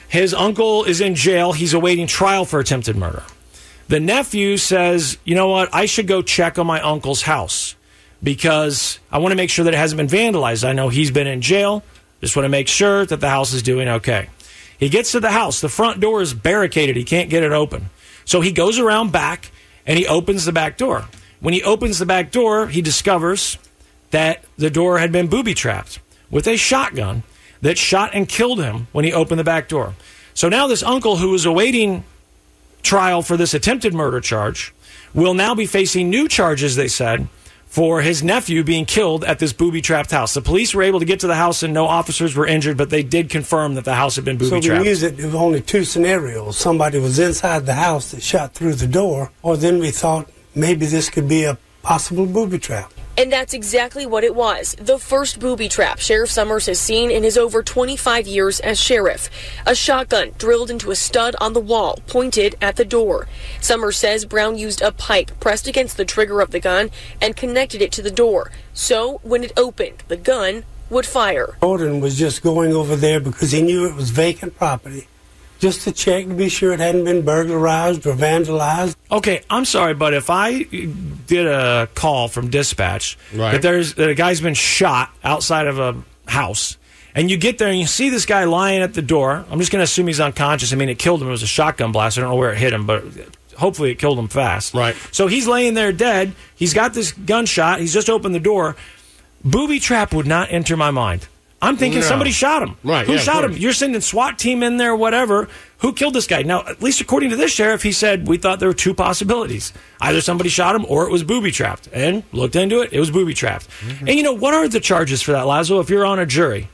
His uncle is in jail. He's awaiting trial for attempted murder. The nephew says, you know what, I should go check on my uncle's house because I want to make sure that it hasn't been vandalized. I know he's been in jail. Just want to make sure that the house is doing okay. He gets to the house. The front door is barricaded. He can't get it open. So he goes around back and he opens the back door. When he opens the back door, he discovers that the door had been booby-trapped with a shotgun that shot and killed him when he opened the back door. So now this uncle who was awaiting trial for this attempted murder charge will now be facing new charges, they said, for his nephew being killed at this booby-trapped house. The police were able to get to the house and no officers were injured, but they did confirm that the house had been booby-trapped. So we used it, there were only two scenarios. Somebody was inside the house that shot through the door, or then we thought maybe this could be a possible booby trap. And that's exactly what it was. The first booby trap Sheriff Summers has seen in his over twenty-five years as sheriff. A shotgun drilled into a stud on the wall, pointed at the door. Summers says Brown used a pipe pressed against the trigger of the gun and connected it to the door. So when it opened, the gun would fire. Gordon was just going over there because he knew it was vacant property, just to check to be sure it hadn't been burglarized or vandalized. Okay, I'm sorry, but if I did a call from dispatch Right. that there's that a guy's been shot outside of a house, and you get there and you see this guy lying at the door, I'm just going to assume he's unconscious. I mean, it killed him. It was a shotgun blast. I don't know where it hit him, but hopefully it killed him fast. Right. So he's laying there dead. He's got this gunshot. He's just opened the door. Booby trap would not enter my mind. I'm thinking No. somebody shot him. Right, Who yeah, of shot him? course. You're sending SWAT team in there, whatever. Who killed this guy? Now, at least according to this sheriff, he said we thought there were two possibilities. Either somebody shot him or it was booby-trapped. And looked into it, it was booby-trapped. Mm-hmm. And you know, what are the charges for that, Lazo, if you're on a jury?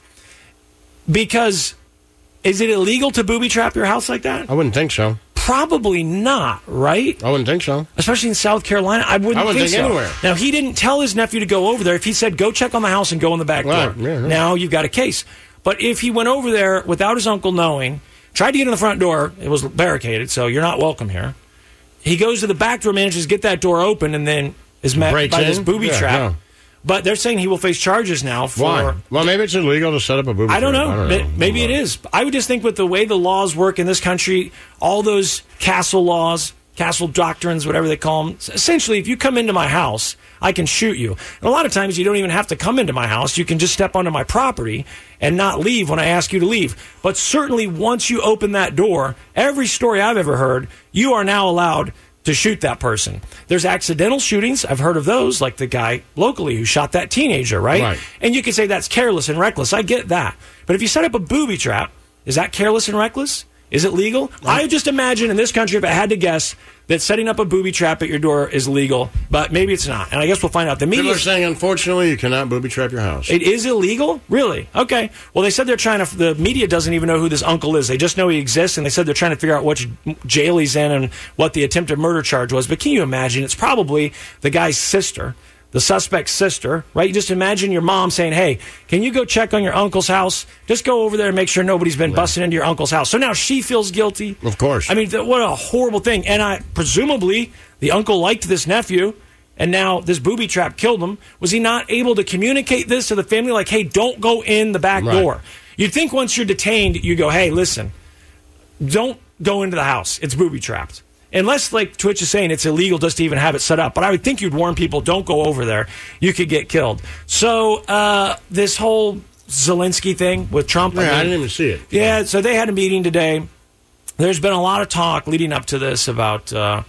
Because is it illegal to booby-trap your house like that? I wouldn't think so. Probably not, right? I wouldn't think so. Especially in South Carolina, I wouldn't, I wouldn't think, think so. anywhere. Now, he didn't tell his nephew to go over there. If he said, go check on the house and go in the back Right, door, yeah, yeah. now you've got a case. But if he went over there without his uncle knowing, tried to get in the front door, it was barricaded, so you're not welcome here. He goes to the back door, manages to get that door open, and then is met Breaks by in? this booby Yeah, trap. no. But they're saying he will face charges now for... Why? Well, maybe it's illegal to set up a booby I don't trap. know. I don't know. Maybe it is. I would just think with the way the laws work in this country, all those castle laws, castle doctrines, whatever they call them, essentially, if you come into my house, I can shoot you. And a lot of times you don't even have to come into my house. You can just step onto my property and not leave when I ask you to leave. But certainly once you open that door, every story I've ever heard, you are now allowed to shoot that person. There's accidental shootings. I've heard of those, like the guy locally who shot that teenager, right? Right. And you can say that's careless and reckless. I get that. But if you set up a booby trap, is that careless and reckless? Is it legal? I just imagine in this country, if I had to guess, that setting up a booby trap at your door is legal, but maybe it's not. And I guess we'll find out. The media People are saying, unfortunately, you cannot booby trap your house. it is illegal? Really? Okay. Well, they said they're trying to, the media doesn't even know who this uncle is. They just know he exists, and they said they're trying to figure out which jail he's in and what the attempted murder charge was. But can you imagine? It's probably the guy's sister, the suspect's sister, right? You just imagine your mom saying, hey, can you go check on your uncle's house? Just go over there and make sure nobody's been busting into your uncle's house. So now she feels guilty. Of course. I mean, th- what a horrible thing. And I presumably the uncle liked this nephew, and now this booby trap killed him. Was he not able to communicate this to the family? Like, hey, don't go in the back Right. door. You'd think once you're detained, you go, hey, listen, don't go into the house. It's booby trapped. Unless, like Twitch is saying, it's illegal just to even have it set up. But I would think you'd warn people, don't go over there. You could get killed. So uh, this whole Zelensky thing with Trump. Yeah, I, mean, I didn't even see it. Yeah, so they had a meeting today. There's been a lot of talk leading up to this about, uh,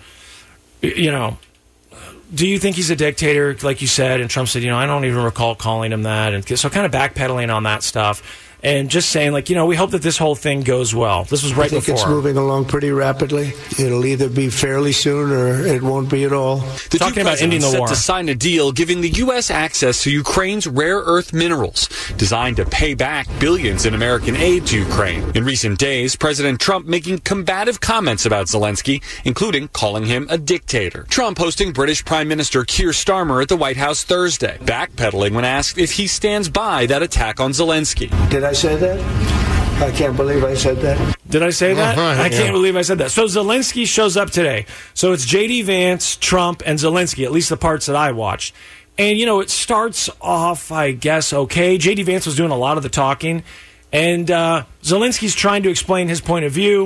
you know, do you think he's a dictator, like you said? And Trump said, you know, I don't even recall calling him that. And so kind of backpedaling on that stuff. And just saying, like, you know, we hope that this whole thing goes well. This was right I think before. it's moving along pretty rapidly. It'll either be fairly soon or it won't be at all. The Talking two about ending the presidents set war. to sign a deal giving the U S access to Ukraine's rare earth minerals, designed to pay back billions in American aid to Ukraine. In recent days, President Trump making combative comments about Zelensky, including calling him a dictator. Trump hosting British Prime Minister Keir Starmer at the White House Thursday, backpedaling when asked if he stands by that attack on Zelensky. Did I say that? I can't believe I said that. Did I say that? Uh-huh, I can't yeah. believe I said that. So Zelensky shows up today. So it's J D Vance, Trump, and Zelensky, at least the parts that I watched. And, you know, it starts off, I guess, okay. J D Vance was doing a lot of the talking. And uh, Zelensky's trying to explain his point of view.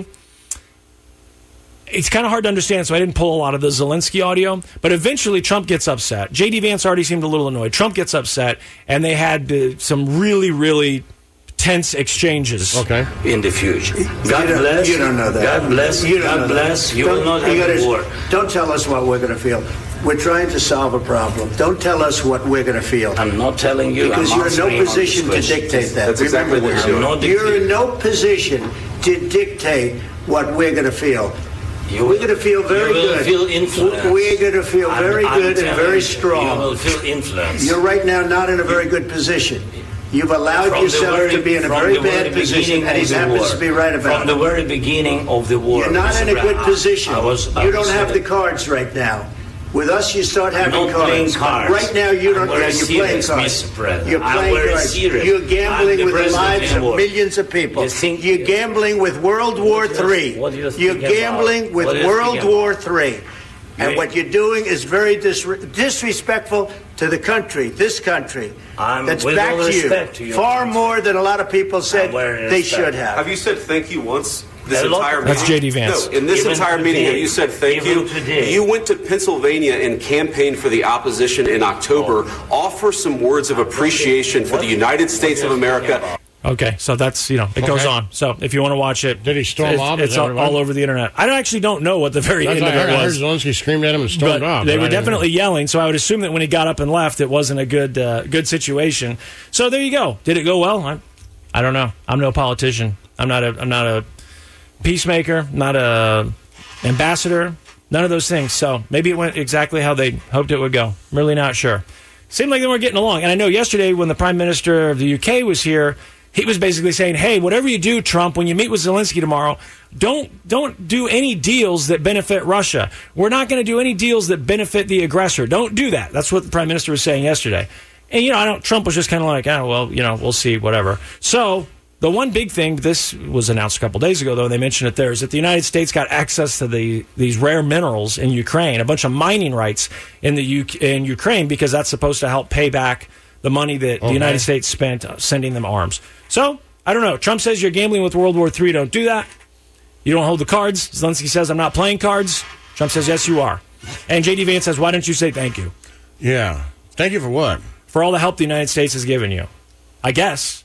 It's kind of hard to understand, so I didn't pull a lot of the Zelensky audio. But eventually, Trump gets upset. J D. Vance already seemed a little annoyed. Trump gets upset, and they had uh, some really, really tense exchanges. Okay. In the future. God you don't, bless. You don't know that. God bless. You don't God know bless. That. You don't, will not you have gotta, war. Don't tell us what we're going to feel. We're trying to solve a problem. Don't tell us what we're going to feel. I'm not telling you. Because I'm you're in no answering position on to this question. dictate that. That's exactly what you're doing. You're in no position to dictate what we're going to feel. You, we're going to feel very you will good. Feel influence. We're going to feel I'm, very I'm good and very you, strong. You will feel influence. You're right now not in a very good position. You've allowed From yourself very, to be in a very bad position, and he happens war. to be right about From it. the very beginning of the war. You're not Mister in a good Brown, position. I was, I you don't was have the saying- cards right now. With us, you start I'm having not cards. playing cards. Right now, you don't. I'm very You're playing serious, cards. Mister President. You're I'm playing very cards. serious. You're I'm gambling the with the president lives in of war. millions of people. You think- You're gambling with World War do you- Three. what do you You're think about- gambling with what do you World think War Three. And You- what you're doing is very dis- disrespectful to the country, this country. I'm that's with back all to you. respect to your Far country. more than a lot of people said very they respect. should have. Have you said thank you once? This A lot- entire That's meeting? J D. Vance. No, in this Even entire today. meeting, have you said thank Even you? today. You went to Pennsylvania and campaigned for the opposition in October. Offer some words of appreciation for the United States of America. Okay, so that's, you know, it goes Okay. on. So if you want to watch it, Did he storm it's, off? It's Is that all, what it was? all over the internet. I don't- actually don't know what the very That's end what of I heard. it I heard was. Zelensky screamed at him and stormed But off. they but were I didn't know. definitely yelling, so I would assume that when he got up and left, it wasn't a good uh, good situation. So there you go. Did it go well? I, I don't know. I'm no politician. I'm not a I'm not a peacemaker. Not a ambassador. None of those things. So maybe it went exactly how they hoped it would go. I'm really not sure. Seemed like they weren't getting along. And I know yesterday when the Prime Minister of the U K was here, he was basically saying, hey, whatever you do, Trump, when you meet with Zelensky tomorrow, don't don't do any deals that benefit Russia. We're not going to do any deals that benefit the aggressor. Don't do that. That's what the Prime Minister was saying yesterday. And, you know, I don't, Trump was just kind of like, oh, well, you know, we'll see, whatever. So the one big thing, this was announced a couple days ago, though, and they mentioned it there, is that the United States got access to the these rare minerals in Ukraine, a bunch of mining rights in the U- in Ukraine, because that's supposed to help pay back the money that Okay. the United States spent uh, sending them arms. So, I don't know. Trump says you're gambling with World War Three. Don't do that. You don't hold the cards. Zelensky says, I'm not playing cards. Trump says, yes, you are. And J D. Vance says, why don't you say thank you? Yeah. Thank you for what? For all the help the United States has given you. I guess.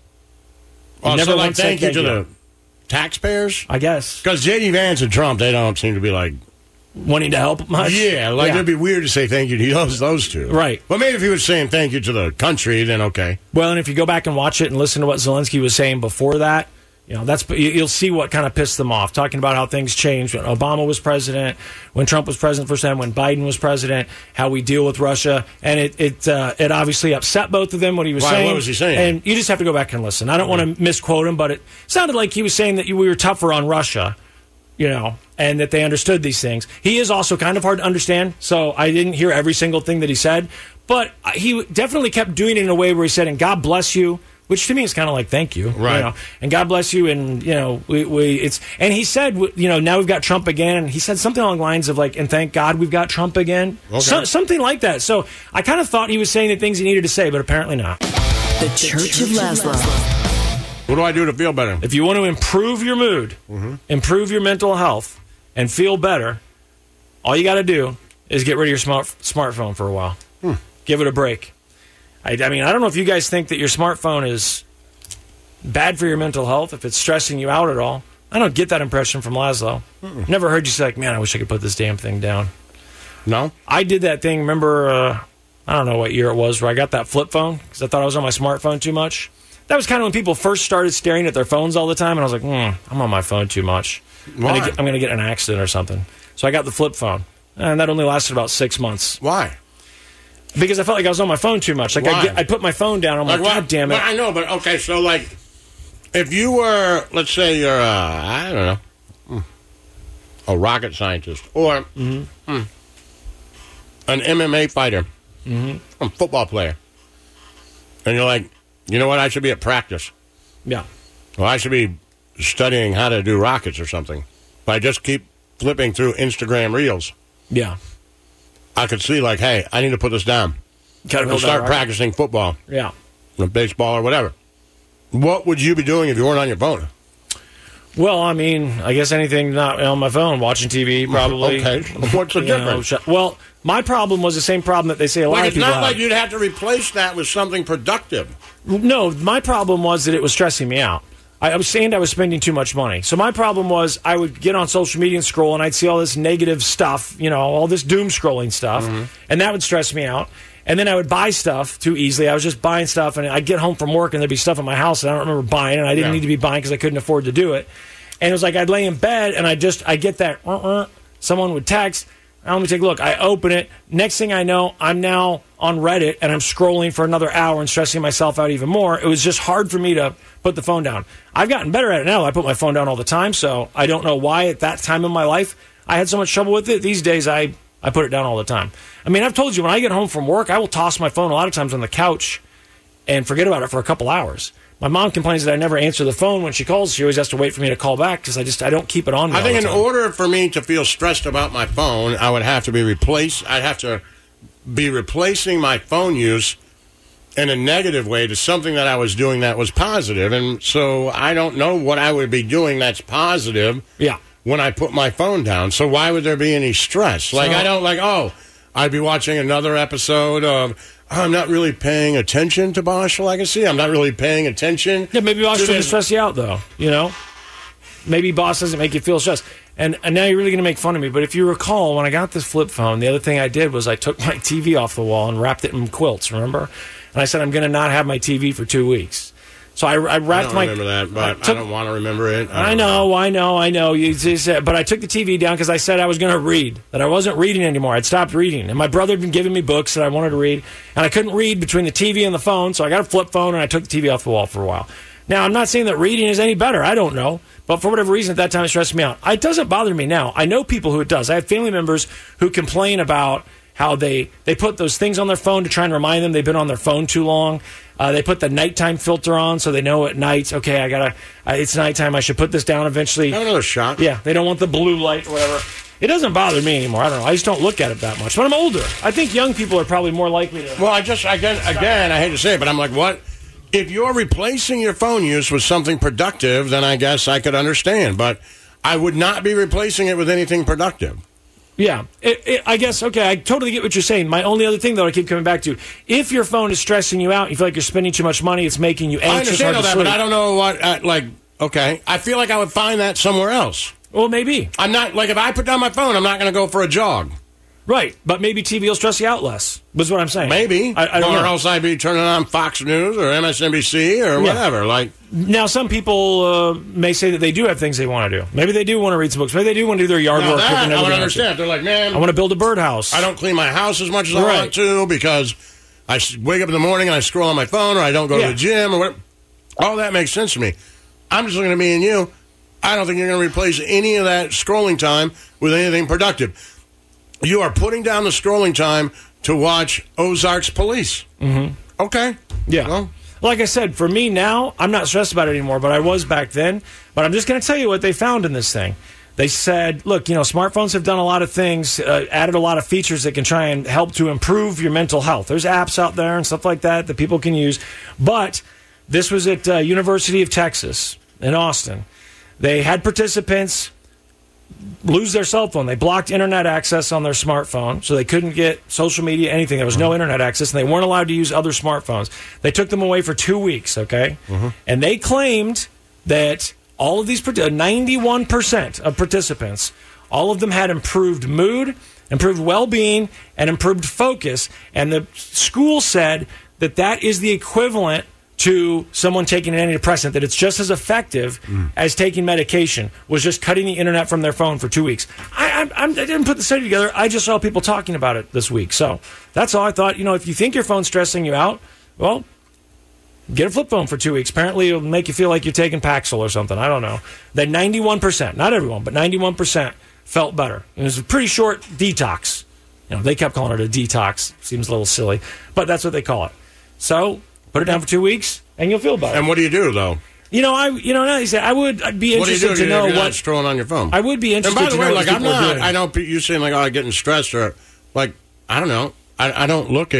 He Oh, never so like once said thank you thank to you. the taxpayers? I guess. Because J D. Vance and Trump, they don't seem to be like... Wanting to help much? Yeah, like Yeah. it'd be weird to say thank you to those, those two. Right. But maybe if he was saying thank you to the country, then okay. Well, and if you go back and watch it and listen to what Zelensky was saying before that, you know, that's you- you'll see what kind of pissed them off. Talking about how things changed when Obama was president, when Trump was president first time, when Biden was president, how we deal with Russia, and it it uh, it obviously upset both of them what he was Why? saying. What was he saying? And you just have to go back and listen. I don't want to misquote him, but it sounded like he was saying that you, we were tougher on Russia. You know, and that they understood these things. He is also kind of hard to understand, so I didn't hear every single thing that he said, but he definitely kept doing it in a way where he said, and God bless you, which to me is kind of like thank you. Right. You know, and God bless you, and, you know, we, we it's, and he said, you know, now we've got Trump again, and he said something along the lines of like, and thank God we've got Trump again. Okay. So, something like that. So I kind of thought he was saying the things he needed to say, but apparently not. The Church of Laszlo. What do I do to feel better? If you want to improve your mood, Mm-hmm. improve your mental health, and feel better, all you got to do is get rid of your smart, smartphone for a while. Hmm. Give it a break. I, I mean, I don't know if you guys think that your smartphone is bad for your mental health, if it's stressing you out at all. I don't get that impression from Laszlo. Mm-mm. Never heard you say, like, man, I wish I could put this damn thing down. No? I did that thing, remember, uh, I don't know what year it was, where I got that flip phone because I thought I was on my smartphone too much. That was kind of when people first started staring at their phones all the time, and I was like, hmm, I'm on my phone too much. I'm Why? gonna get- I'm going to get in an accident or something. So I got the flip phone, and that only lasted about six months. Why? Because I felt like I was on my phone too much. Like Why? I'd, get, I'd put my phone down, I'm like, what- God damn it. Well, I know, but okay, so like, if you were, let's say you're, uh, I don't know, hmm, a rocket scientist or Mm-hmm. hmm, an M M A fighter, Mm-hmm. a football player, and you're like, you know what, I should be at practice. Yeah. Well, I should be studying how to do rockets or something. But I just keep flipping through Instagram Reels. Yeah. I could see, like, hey, I need to put this down. Gotta and build that start rocket. practicing football, Yeah. or baseball, or whatever. What would you be doing if you weren't on your phone? Well, I mean, I guess anything not on my phone, watching T V, probably. Okay. What's the You know, difference? sh- well, my problem was the same problem that they say a lot Like, of it's people not have. like you'd have to replace that with something productive. No, my problem was that it was stressing me out. I, I was saying I was spending too much money. So my problem was I would get on social media and scroll, and I'd see all this negative stuff, you know, all this doom scrolling stuff, Mm-hmm. and that would stress me out. And then I would buy stuff too easily. I was just buying stuff, and I'd get home from work, and there'd be stuff in my house that I don't remember buying, and I didn't Yeah. need to be buying because I couldn't afford to do it. And it was like I'd lay in bed, and I just I get that uh-uh, someone would text. Now, let me take a look. I open it. Next thing I know, I'm now on Reddit, and I'm scrolling for another hour and stressing myself out even more. It was just hard for me to put the phone down. I've gotten better at it now. I put my phone down all the time, so I don't know why at that time in my life I had so much trouble with it. These days, I, I put it down all the time. I mean, I've told you, when I get home from work, I will toss my phone a lot of times on the couch and forget about it for a couple hours. My mom complains that I never answer the phone when she calls. She always has to wait for me to call back because I just I don't keep it on me. I all think the in time. order for me to feel stressed about my phone, I would have to be replaced. I'd have to be replacing my phone use in a negative way to something that I was doing that was positive. And so I don't know what I would be doing that's positive yeah. when I put my phone down. So why would there be any stress? Like, So- I don't like, oh, I'd be watching another episode of, I'm not really paying attention to Bosch Legacy. I'm not really paying attention. Yeah, maybe Boss to doesn't this- stress you out, though. You know, maybe Boss doesn't make you feel stressed. And, and now you're really going to make fun of me. But if you recall, when I got this flip phone, the other thing I did was I took my T V off the wall and wrapped it in quilts. Remember? And I said I'm going to not have my T V for two weeks. So I, I I wrapped don't my. remember that, but I took- I don't want to remember it. I don't know, I know, I know. You just, uh, but I took the T V down because I said I was going to read. That I wasn't reading anymore. I'd stopped reading, and my brother had been giving me books that I wanted to read, and I couldn't read between the T V and the phone. So I got a flip phone, and I took the T V off the wall for a while. Now I'm not saying that reading is any better. I don't know, but for whatever reason at that time it stressed me out. It doesn't bother me now. I know people who it does. I have family members who complain about how they, they put those things on their phone to try and remind them they've been on their phone too long. Uh, they put the nighttime filter on so they know at night, okay, I gotta, uh, it's nighttime, I should put this down eventually. Have another shot. Yeah, they don't want the blue light or whatever. It doesn't bother me anymore. I don't know. I just don't look at it that much. But I'm older. I think young people are probably more likely to. Well, I just, again, again, I hate to say it, but I'm like, what? If you're replacing your phone use with something productive, then I guess I could understand. But I would not be replacing it with anything productive. Yeah, it, it, I guess, okay, I totally get what you're saying. My only other thing, though, I keep coming back to, if your phone is stressing you out, you feel like you're spending too much money, it's making you I anxious, understand hard all to that, but sleep. I don't know what, uh, like, okay. I feel like I would find that somewhere else. Well, maybe. I'm not, like, if I put down my phone, I'm not going to go for a jog. Right, but maybe T V will stress you out less, was what I'm saying. Maybe. I, I don't or know. else I'd be turning on Fox News or M S N B C or Yeah. whatever. Like, Now, some people uh, may say that they do have things they want to do. Maybe they do want to read some books. Maybe they do want to do their yard now work. that that they I never would got to. understand. They're like, man, I want to build a birdhouse. I don't clean my house as much as I Right. want to because I s- wake up in the morning and I scroll on my phone or I don't go Yeah. to the gym or what. All that makes sense to me. I'm just looking at me and you. I don't think you're going to replace any of that scrolling time with anything productive. You are putting down the scrolling time to watch Ozark's Police. Mm-hmm. Okay. Yeah. Well, like I said, for me now, I'm not stressed about it anymore, but I was back then. But I'm just going to tell you what they found in this thing. They said, look, you know, smartphones have done a lot of things, uh, added a lot of features that can try and help to improve your mental health. There's apps out there and stuff like that that people can use. But this was at uh, University of Texas in Austin. They had participants lose their cell phone. They blocked internet access on their smartphone, so they couldn't get social media, anything. There was no internet access, and they weren't allowed to use other smartphones. They took them away for two weeks, okay? Mm-hmm. And they claimed that all of these, ninety-one percent of participants, all of them had improved mood, improved well-being, and improved focus. And the school said that that is the equivalent to someone taking an antidepressant, that it's just as effective mm. as taking medication, was just cutting the internet from their phone for two weeks. I, I, I didn't put the study together. I just saw people talking about it this week. So that's all I thought. You know, if you think your phone's stressing you out, well, get a flip phone for two weeks. Apparently, it'll make you feel like you're taking Paxil or something. I don't know. That ninety-one percent, not everyone, but ninety-one percent felt better. It was a pretty short detox. You know, they kept calling it a detox. Seems a little silly, but that's what they call it. So put it down for two weeks, and you'll feel better. And what do you do, though? You know, I you know now you say I would I'd be What do you interested do? to know You're not what strolling on your phone. I would be And interested by the to way, know like what I'm people are not. doing. I know pe- you saying like, oh, I'm getting stressed or like I don't know. I, I don't look at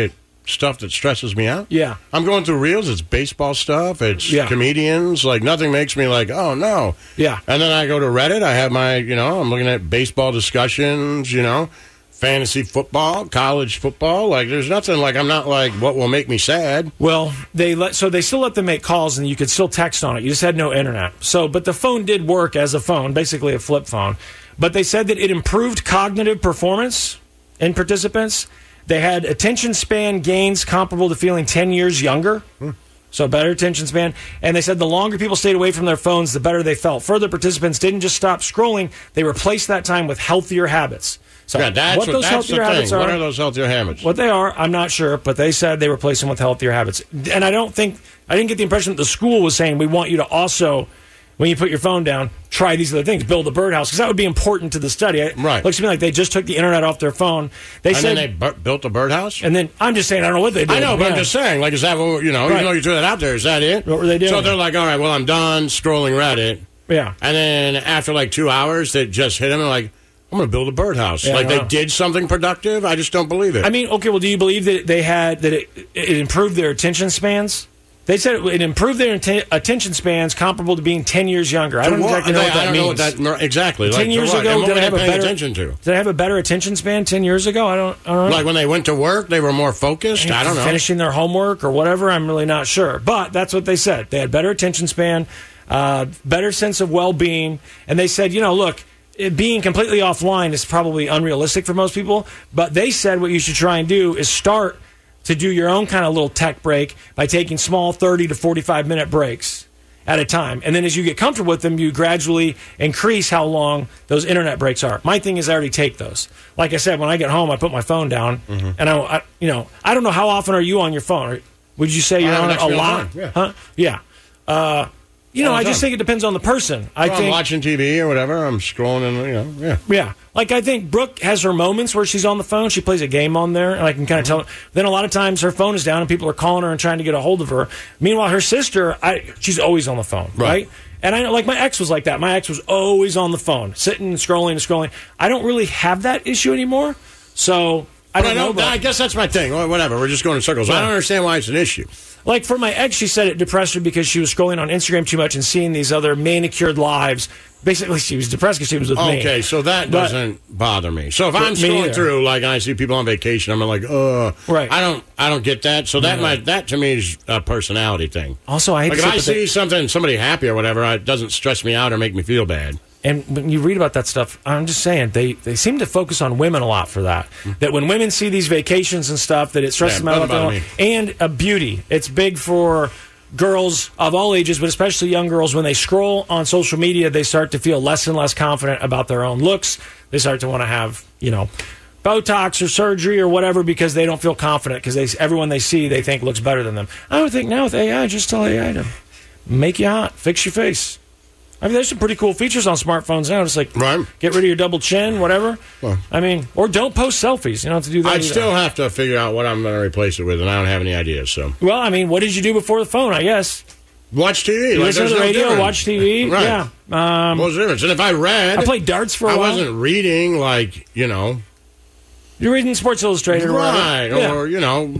stuff that stresses me out. Yeah. I'm going through reels. It's baseball stuff. It's Yeah. comedians. Like, nothing makes me like, oh, no. Yeah. And then I go to Reddit. I have my, you know, I'm looking at baseball discussions, you know, fantasy football, college football. Like, there's nothing like, I'm not like, what will make me sad? Well, they let so they still let them make calls, and you could still text on it. You just had no internet. So, but the phone did work as a phone, basically a flip phone. But they said that it improved cognitive performance in participants. They had attention span gains comparable to feeling ten years younger. Hmm. So better attention span. And they said the longer people stayed away from their phones, the better they felt. Further, participants didn't just stop scrolling. They replaced that time with healthier habits. So yeah, that's what what, those that's healthier the habits thing. are. What are those healthier habits? What they are, I'm not sure, but they said they replaced them with healthier habits. And I don't think, I didn't get the impression that the school was saying we want you to also, when you put your phone down, try these other things, build a birdhouse, because that would be important to the study. It right. looks to me like they just took the internet off their phone. They and said then they bu- built a birdhouse? And then, I'm just saying, I don't know what they did. I know, but yeah. I'm just saying, like, is that what, you know, Right. even though you threw that out there, is that it? What were they doing? So they're like, all right, well, I'm done scrolling Reddit. Yeah. And then after like two hours, they just hit them and like, I'm going to build a birdhouse. Yeah, like I they know. did something productive. I just don't believe it. I mean, okay, well, do you believe that they had, that it, it improved their attention spans? They said it, it improved their atten- attention spans comparable to being ten years younger. I To don't what? exactly know They- what that I don't means. know what that exactly. Ten like, to years what? ago, And what did were I they have a paying better attention to? Did I have a better attention span ten years ago? I don't. I don't know. Like when they went to work, they were more focused. I don't know. Finishing their homework or whatever. I'm really not sure, but that's what they said. They had better attention span, uh, better sense of well-being, and they said, you know, look. It being completely offline is probably unrealistic for most people, but they said what you should try and do is start to do your own kind of little tech break by taking small thirty to forty-five minute breaks at a time. And then as you get comfortable with them, you gradually increase how long those internet breaks are. My thing is I already take those. Like I said, when I get home, I put my phone down, Mm-hmm. and I, I, you know, I don't know how often are you on your phone? Would you say you're I have on an it a extra lot? phone, yeah. Huh? Yeah. Uh, You know, All the I just time. think it depends on the person. I Well, think I'm watching T V or whatever. I'm scrolling and, you know, yeah. Yeah. Like, I think Brooke has her moments where she's on the phone. She plays a game on there, and I can kind of tell. Then a lot of times her phone is down, and people are calling her and trying to get a hold of her. Meanwhile, her sister, I, she's always on the phone, right? Right. And I know, like, my ex was like that. My ex was always on the phone, sitting and scrolling and scrolling. I don't really have that issue anymore, so I But don't know. But I guess that's my thing. Well, whatever. We're just going in circles. I don't understand why it's an issue. Like for my ex, she said it depressed her because she was scrolling on Instagram too much and seeing these other manicured lives. Basically, she was depressed because she was with me. Okay, so that But- doesn't bother me. So if But I'm me scrolling either. through, like, and I see people on vacation, I'm like, uh, Right. I don't, I don't get that. So that No. might, that to me is a personality thing. Also, I hate like to if say I that they- see something, somebody happy or whatever, it doesn't stress me out or make me feel bad. And when you read about that stuff, I'm just saying they, they seem to focus on women a lot for that. That when women see these vacations and stuff, that it stresses Yeah, them out. doesn't bother about them. And a beauty. It's big for girls of all ages, but especially young girls. When they scroll on social media, they start to feel less and less confident about their own looks. They start to want to have, you know, Botox or surgery or whatever because they don't feel confident because they everyone they see they think looks better than them. I would think now with A I, just tell A I to make you hot, fix your face. I mean, there's some pretty cool features on smartphones now. Just like right. get rid of your double chin, whatever. Well, I mean, or don't post selfies. You don't have to do that. I'd either. still have to figure out what I'm going to replace it with, and I don't have any ideas. So Well, I mean, what did you do before the phone? I guess watch T V. You Like, listen to there's the no radio, difference. watch T V. Right. Yeah. Um, What was the difference? And if I read, I played darts for a I while. wasn't reading like you know, You're reading Sports Illustrated, or right? whatever. Yeah. Or you know,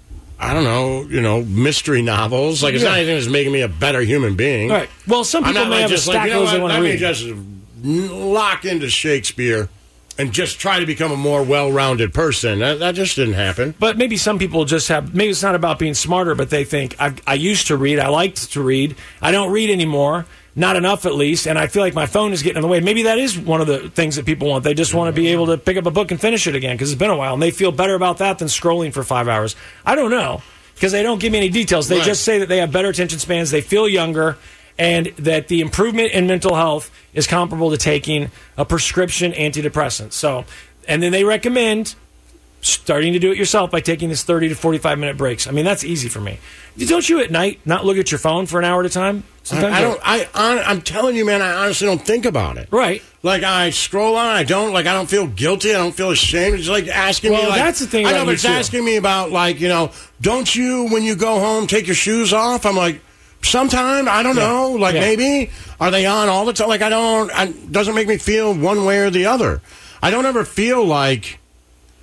I don't know, you know, mystery novels. Like it's Yeah. not anything that's making me a better human being. Right. Well, some I'm people not may like have a just stack like, you know of those they what, want to let me read. just lock into Shakespeare and just try to become a more well-rounded person. That, that just didn't happen. But maybe some people just have, maybe it's not about being smarter, but they think, I, I used to read, I liked to read, I don't read anymore, not enough at least, and I feel like my phone is getting in the way. Maybe that is one of the things that people want. They just want to be able to pick up a book and finish it again because it's been a while, and they feel better about that than scrolling for five hours. I don't know, because they don't give me any details. They Right. just say that they have better attention spans, they feel younger, and that the improvement in mental health is comparable to taking a prescription antidepressant. So, and then they recommend starting to do it yourself by taking this thirty to forty-five minute breaks. I mean, that's easy for me. Don't you at night not look at your phone for an hour at a time? Sometimes I, I don't. I. hon- I'm telling you, man. I honestly don't think about it. Right. Like I scroll on. I don't. Like I don't feel guilty. I don't feel ashamed. It's like asking Well, me. Like, that's the thing I about know, you but it's too. asking me about like you know. Don't you when you go home take your shoes off? I'm like. Sometime I don't Yeah. know, like Yeah. maybe are they on all the time? Like I don't, I, doesn't make me feel one way or the other. I don't ever feel like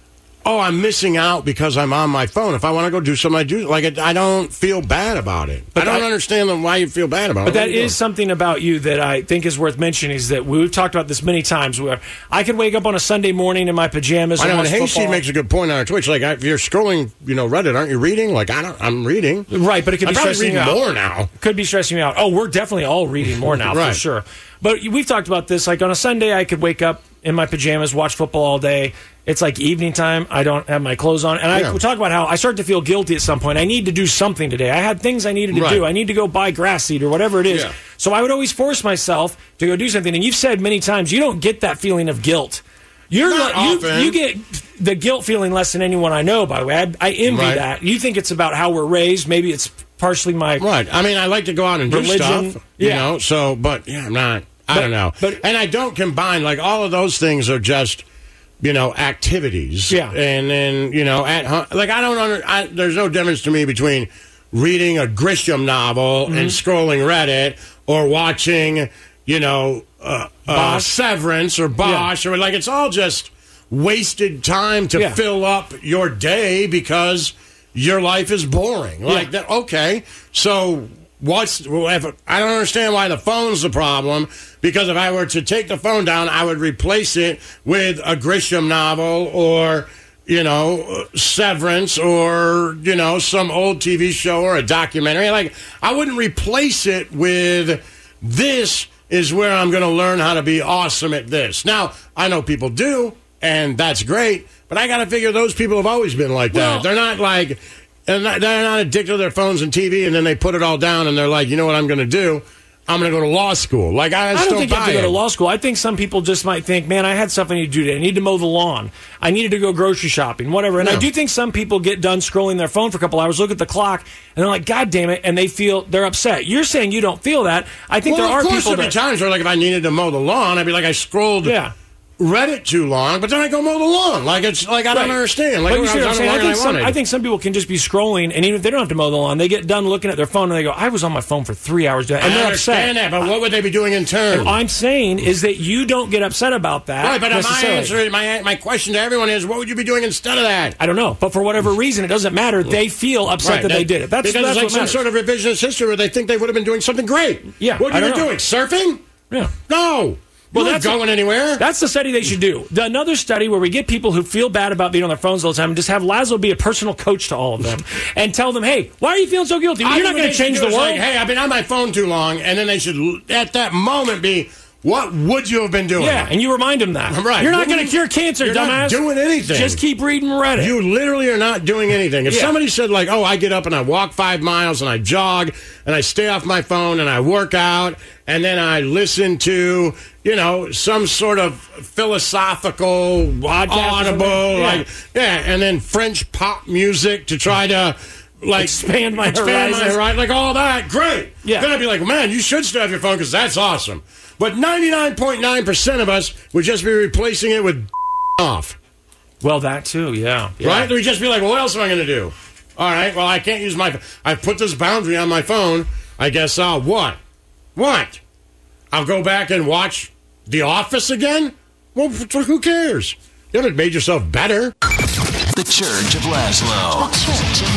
oh, I'm missing out because I'm on my phone. If I want to go do something, I do. Like, I don't feel bad about it. But I don't that, understand why you feel bad about but it. But that is something about you that I think is worth mentioning, is that we've talked about this many times, where I could wake up on a Sunday morning in my pajamas I and know, watch and Hayseed football. makes a good point on our Twitch. Like, if you're scrolling, you know, Reddit, aren't you reading? Like, I don't, I'm reading. Right, but it could I'm be stressing you out. more now. Could be stressing you out. Oh, we're definitely all reading more now, right. for sure. But we've talked about this. Like, on a Sunday, I could wake up in my pajamas, watch football all day. It's like evening time. I don't have my clothes on. And I yeah. talk about how I start to feel guilty at some point. I need to do something today. I had things I needed to right. do. I need to go buy grass seed or whatever it is. Yeah. So I would always force myself to go do something. And you've said many times, you don't get that feeling of guilt. You're Not you, often. you get the guilt feeling less than anyone I know, by the way. I, I envy right. that. You think it's about how we're raised. Maybe it's partially my Right. I mean, I like to go out and religion. do stuff. You yeah. know, so, but, yeah, I'm not. I but, don't know. But, and I don't combine, like, all of those things are just, you know, activities. Yeah. And then, you know, at home, like, I don't under, I, there's no difference to me between reading a Grisham novel mm-hmm. and scrolling Reddit or watching, you know, uh, uh, Severance or Bosch. Yeah. Or, like, it's all just wasted time to yeah. fill up your day because your life is boring. Like, yeah. that, okay, so... What's if, I don't understand why the phone's the problem, because if I were to take the phone down, I would replace it with a Grisham novel or, you know, Severance or, you know, some old T V show or a documentary. Like, I wouldn't replace it with this is where I'm going to learn how to be awesome at this. Now, I know people do, and that's great, but I got to figure those people have always been like that. Well, they're not like... And they're not addicted to their phones and T V, and then they put it all down, and they're like, you know what I'm going to do? I'm going to go to law school. Like, I, just I don't don't think you have to it. go to law school. I think some people just might think, man, I had stuff I need to do today. I need to mow the lawn. I needed to go grocery shopping, whatever. And no. I do think some people get done scrolling their phone for a couple hours, look at the clock, and they're like, God damn it, and they feel, they're upset. You're saying you don't feel that. I think well, there are of course people there'd that... be times where, like, if I needed to mow the lawn, I'd be like, I scrolled... Yeah. Reddit too long, but then I go mow the lawn. Like, it's like I don't right. understand. Like, but you see what I'm saying? I think, I, some, I think some people can just be scrolling, and even if they don't have to mow the lawn, they get done looking at their phone and they go, I was on my phone for three hours doing that. And I they're understand upset. that, but what would they be doing in turn? What I'm saying is that you don't get upset about that. Right, but my answer, my, my question to everyone is, what would you be doing instead of that? I don't know. But for whatever reason, it doesn't matter. They feel upset right, that, that they did it. That's, because that's it's like what some matters. sort of revisionist history where they think they would have been doing something great. Yeah. What are you doing? Surfing? Yeah. No. Well, that's going anywhere. That's the study they should do. The, another study where we get people who feel bad about being on their phones all the time and just have Laszlo be a personal coach to all of them and tell them, hey, why are you feeling so guilty? You're not going to change the world. Like, hey, I've been on my phone too long, and then they should, at that moment, be, what would you have been doing? Yeah, and you remind them that. Right. You're not going to cure cancer, you're dumbass. Not doing anything. Just keep reading Reddit. You literally are not doing anything. If yeah. somebody said, like, oh, I get up and I walk five miles and I jog and I stay off my phone and I work out and then I listen to, you know, some sort of philosophical, podcast audible, yeah. like, yeah, and then French pop music to try to, like, expand my expand horizons. my, right, like all that, great. Yeah. Then I'd be like, man, you should still have your phone because that's awesome. But ninety-nine point nine percent of us would just be replacing it with off. Well, that too, yeah. yeah. Right? We'd just be like, well, what else am I going to do? All right, well, I can't use my... I've put this boundary on my phone. I guess I'll... What? What? I'll go back and watch The Office again? Well, who cares? You haven't made yourself better. The Church of Laszlo. The Church of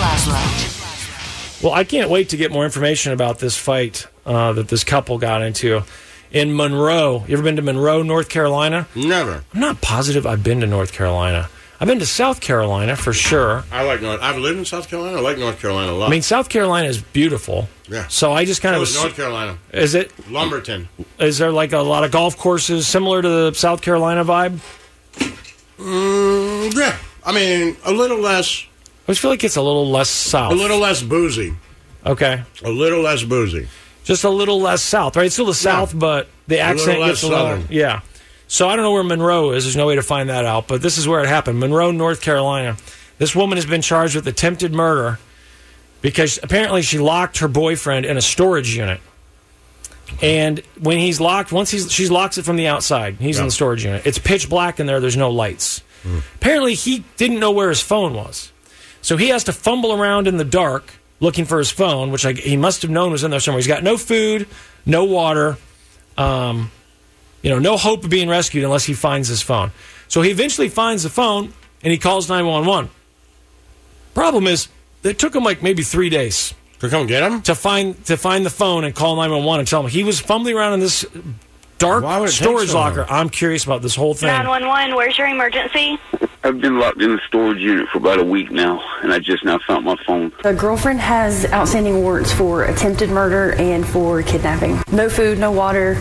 Laszlo. Well, I can't wait to get more information about this fight uh, that this couple got into in Monroe. You ever been to Monroe, North Carolina? Never. I'm not positive I've been to North Carolina. I've been to South Carolina for sure. I like North. I've lived in South Carolina. I like North Carolina a lot. I mean, South Carolina is beautiful. Yeah. So I just kind so of... is North Carolina. Is it? Lumberton. Is there like a lot of golf courses similar to the South Carolina vibe? Mm, yeah. I mean, a little less... I just feel like it's a little less south. A little less boozy. Okay. A little less boozy. Just a little less south, right? It's still the south, yeah. but the accent a gets a little little... southern. Yeah. So I don't know where Monroe is. There's no way to find that out. But this is where it happened. Monroe, North Carolina. This woman has been charged with attempted murder because apparently she locked her boyfriend in a storage unit. And when he's locked, once he's she locks it from the outside, he's yeah. in the storage unit. It's pitch black in there. There's no lights. Mm. Apparently he didn't know where his phone was. So he has to fumble around in the dark looking for his phone, which I, he must have known was in there somewhere. He's got no food, no water, um... You know, no hope of being rescued unless he finds his phone. So he eventually finds the phone, and he calls nine one one. Problem is, it took him like maybe three days to come get him to find to find the phone and call nine one one and tell him he was fumbling around in this dark storage so locker. I'm curious about this whole thing. nine one one, where's your emergency? I've been locked in the storage unit for about a week now, and I just now found my phone. A girlfriend has outstanding warrants for attempted murder and for kidnapping. No food, no water,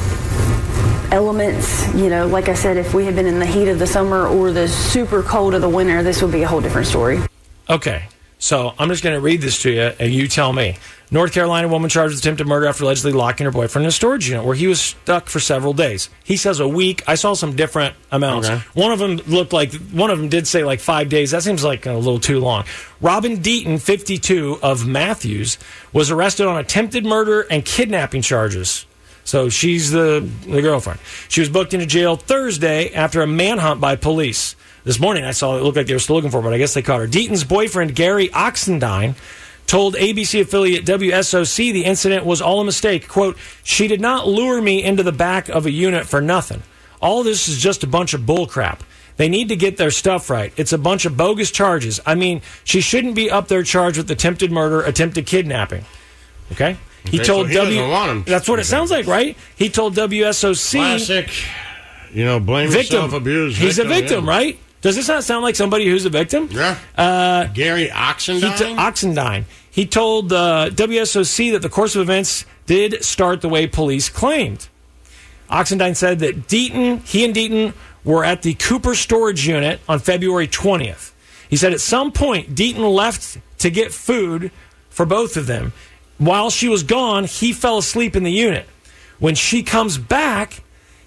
elements. You know, like I said, if we had been in the heat of the summer or the super cold of the winter, this would be a whole different story. Okay, so I'm just going to read this to you, and you tell me. North Carolina woman charged with attempted murder after allegedly locking her boyfriend in a storage unit where he was stuck for several days. He says a week. I saw some different amounts. Okay. One of them looked like, one of them did say like five days. That seems like a little too long. Robin Deaton, fifty-two, of Matthews, was arrested on attempted murder and kidnapping charges. So she's the, the girlfriend. She was booked into jail Thursday after a manhunt by police. This morning I saw it looked like they were still looking for her, but I guess they caught her. Deaton's boyfriend, Gary Oxendine, told A B C affiliate W S O C the incident was all a mistake. Quote, she did not lure me into the back of a unit for nothing. All this is just a bunch of bullcrap. They need to get their stuff right. It's a bunch of bogus charges. I mean, she shouldn't be up there charged with attempted murder, attempted kidnapping. Okay? He okay, told so he W. doesn't want him. That's what it sounds like, right? He told W S O C. Classic, you know, blame victim. yourself, abuse. He's victim, a victim, yeah. right? Does this not sound like somebody who's a victim? Yeah. Uh, Gary Oxendine? He t- Oxendine. He told uh, W S O C that the course of events did start the way police claimed. Oxendine said that Deaton, he and Deaton were at the Cooper storage unit on February twentieth. He said at some point Deaton left to get food for both of them. While she was gone, he fell asleep in the unit. When she comes back,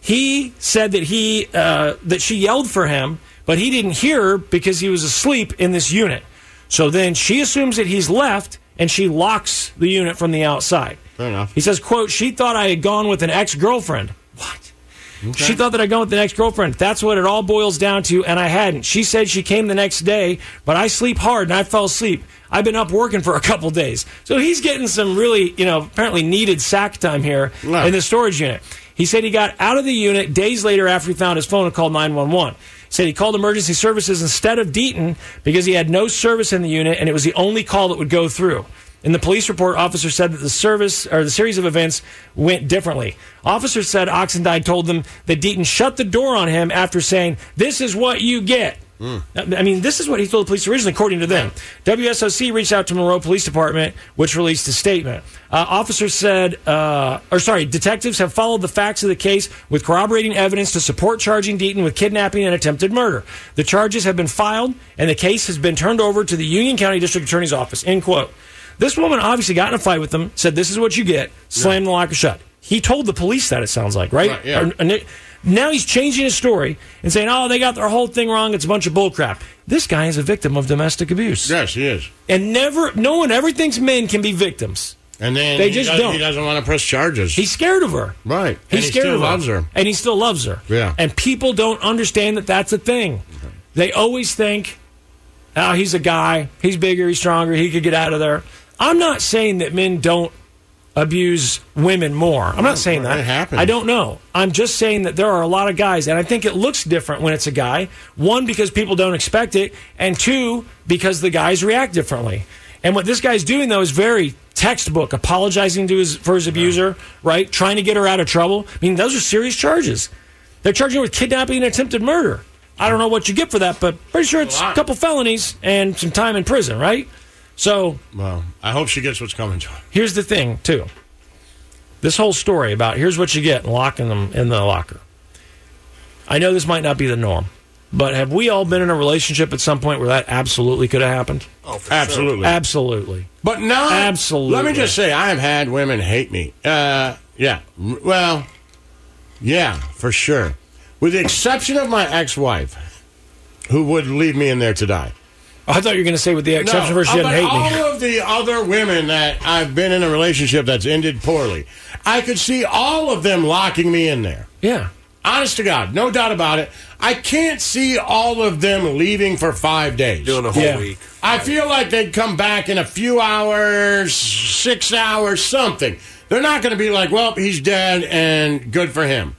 he said that he uh, that she yelled for him, but he didn't hear her because he was asleep in this unit. So then she assumes that he's left, and she locks the unit from the outside. Fair enough. He says, quote, she thought I had gone with an ex-girlfriend. What? Okay. She thought that I'd gone with an ex-girlfriend. That's what it all boils down to, and I hadn't. She said she came the next day, but I sleep hard, and I fell asleep. I've been up working for a couple days. So he's getting some really, you know, apparently needed sack time here wow. in the storage unit. He said he got out of the unit days later after he found his phone and called nine one one. He said he called emergency services instead of Deaton because he had no service in the unit, and it was the only call that would go through. In the police report, officers said that the service or the series of events went differently. Officers said Oxendine told them that Deaton shut the door on him after saying, "This is what you get." Mm. I mean, this is what he told the police originally, according to them. W S O C reached out to Monroe Police Department, which released a statement. Uh, officers said, uh, or sorry, detectives have followed the facts of the case with corroborating evidence to support charging Deaton with kidnapping and attempted murder. The charges have been filed, and the case has been turned over to the Union County District Attorney's Office. End quote. This woman obviously got in a fight with them, said, "This is what you get," slammed yeah. the locker shut. He told the police that, it sounds like, right? right yeah. Or, or, now he's changing his story and saying, "Oh, they got their whole thing wrong. It's a bunch of bullcrap." This guy is a victim of domestic abuse. Yes, he is. And never, no one ever thinks men can be victims. And then they he just does, don't. He doesn't want to press charges. He's scared of her. Right. He's and scared he still of her. loves her. And he still loves her. Yeah. And people don't understand that that's a thing. Okay. They always think, "Oh, he's a guy. He's bigger. He's stronger. He could get out of there." I'm not saying that men don't abuse women more. I'm not saying that. It happens. I don't know. I'm just saying that there are a lot of guys, and I think it looks different when it's a guy. One, because people don't expect it, and two, because the guys react differently. And what this guy's doing, though, is very textbook, apologizing to his for his abuser, yeah. right? Trying to get her out of trouble. I mean, those are serious charges. They're charging her with kidnapping and attempted murder. I don't know what you get for that, but pretty sure it's a, a couple felonies and some time in prison, right? So, well, I hope she gets what's coming to her. Here's the thing, too. This whole story about here's what you get and locking them in the locker. I know this might not be the norm, but have we all been in a relationship at some point where that absolutely could have happened? Oh, for absolutely. Sure. Absolutely. But no, absolutely. Let me just say, I have had women hate me. Uh, yeah. Well, yeah, for sure. With the exception of my ex-wife, who would leave me in there to die. I thought you were going to say with the exception no, of her she didn't hate all me. All of the other women that I've been in a relationship that's ended poorly, I could see all of them locking me in there. Yeah. Honest to God, no doubt about it. I can't see all of them leaving for five days. Doing a whole yeah. week. I feel like they'd come back in a few hours, six hours, something. They're not going to be like, well, he's dead and good for him.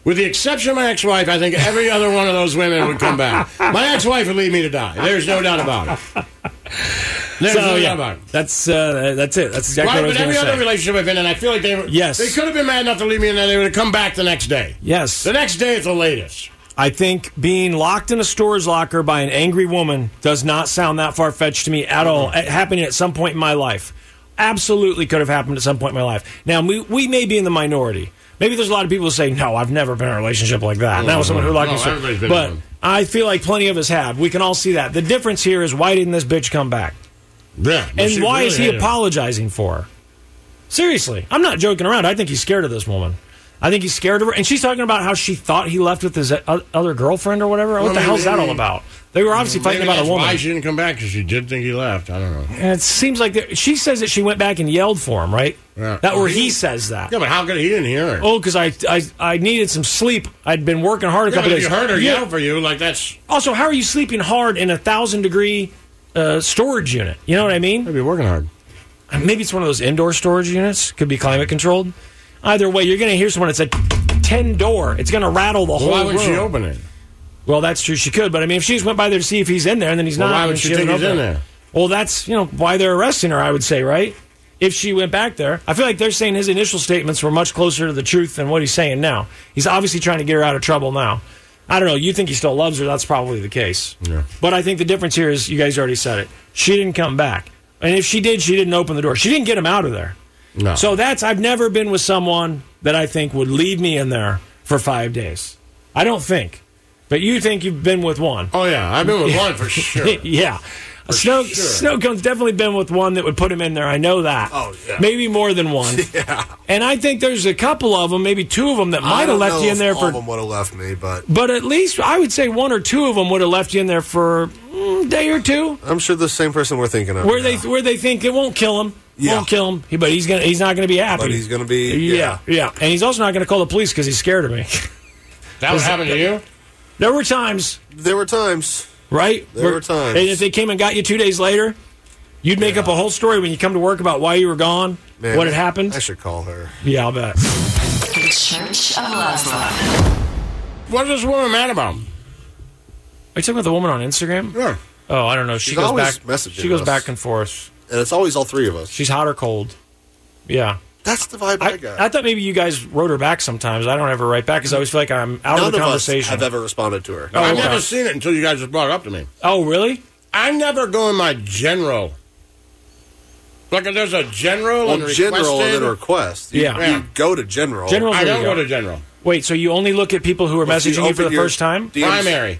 With the exception of my ex-wife, I think every other one of those women would come back. My ex-wife would leave me to die. There's no doubt about it. There's so, no yeah, doubt about it. That's, uh, that's it. That's exactly right, what I was but going every to say. other relationship I've been in, I feel like they were, yes. they could have been mad enough to leave me, and then they would have come back the next day. Yes. The next day at the latest. I think being locked in a storage locker by an angry woman does not sound that far-fetched to me at all. It happening at some point in my life. Absolutely could have happened at some point in my life. Now, we, we may be in the minority. Maybe there's a lot of people who say, no, I've never been in a relationship like that. And that was someone who liked no, me. So, but I feel like plenty of us have. We can all see that. The difference here is, why didn't this bitch come back? Yeah, and why really is he apologizing for her? Seriously. I'm not joking around. I think he's scared of this woman. I think he's scared of her. And she's talking about how she thought he left with his other girlfriend or whatever. What well, the hell's that all about? They were obviously fighting about a woman. Why she didn't come back? Because she did think he left. I don't know. And it seems like there, she says that she went back and yelled for him, right? Yeah. That where he says that. Yeah, but how could he didn't hear her? Oh, because I, I I needed some sleep. I'd been working hard a yeah, couple but days. You heard her yeah. yell for you, like that's. Also, how are you sleeping hard in a thousand degree uh, storage unit? You know what I mean? Maybe working hard. Maybe it's one of those indoor storage units. Could be climate controlled. Either way, you're going to hear someone. It's a ten door. It's going to rattle the well, whole why would room. she open it? Well, that's true. She could, but I mean, if she just went by there to see if he's in there, and then he's well, not, why would she think he's in there? Well, that's you know why they're arresting her. I would say, right? If she went back there, I feel like they're saying his initial statements were much closer to the truth than what he's saying now. He's obviously trying to get her out of trouble now. I don't know. You think he still loves her? That's probably the case. Yeah. But I think the difference here is you guys already said it. She didn't come back, and if she did, she didn't open the door. She didn't get him out of there. No. So that's I've never been with someone that I think would leave me in there for five days. I don't think. But you think you've been with one. Oh, yeah. I've been with one for sure. yeah. For Snow, sure. Snowcone's definitely been with one that would put him in there. I know that. Oh, yeah. Maybe more than one. yeah. And I think there's a couple of them, maybe two of them, that I might have don't left know you in if there all for. of them would have left me, but. But at least I would say one or two of them would have left you in there for mm, a day or two. I'm sure the same person we're thinking of. Where now. they where they think it won't kill him. Yeah. Won't kill him. He, but he's gonna he's not gonna be happy. But he's gonna be. Yeah, yeah. yeah. And he's also not gonna call the police because he's scared of me. That would happen to you? There were times. There were times. Right? There Where, were times. And if they came and got you two days later, you'd make yeah. up a whole story when you come to work about why you were gone, Man, what had happened. I should call her. Yeah, I'll bet. The Church of Laszlo. What is this woman mad about? Are you talking about the woman on Instagram? Yeah. Oh, I don't know. She She's goes always back. messaging She goes us. back and forth. And it's always all three of us. She's hot or cold. Yeah. That's the vibe I, I got. I thought maybe you guys wrote her back sometimes. I don't ever write back because I always feel like I'm out None of the of conversation. us have ever responded to her. Oh, I've okay. never seen it until you guys just brought it up to me. Oh, really? I never go in my general. Like if there's a general Well, and general and then requested. request. You, Yeah. You go to general. General- I don't There you go go. to general. Wait, so you only look at people who are Well, so you messaging you for open the your first time? D Ms. Primary.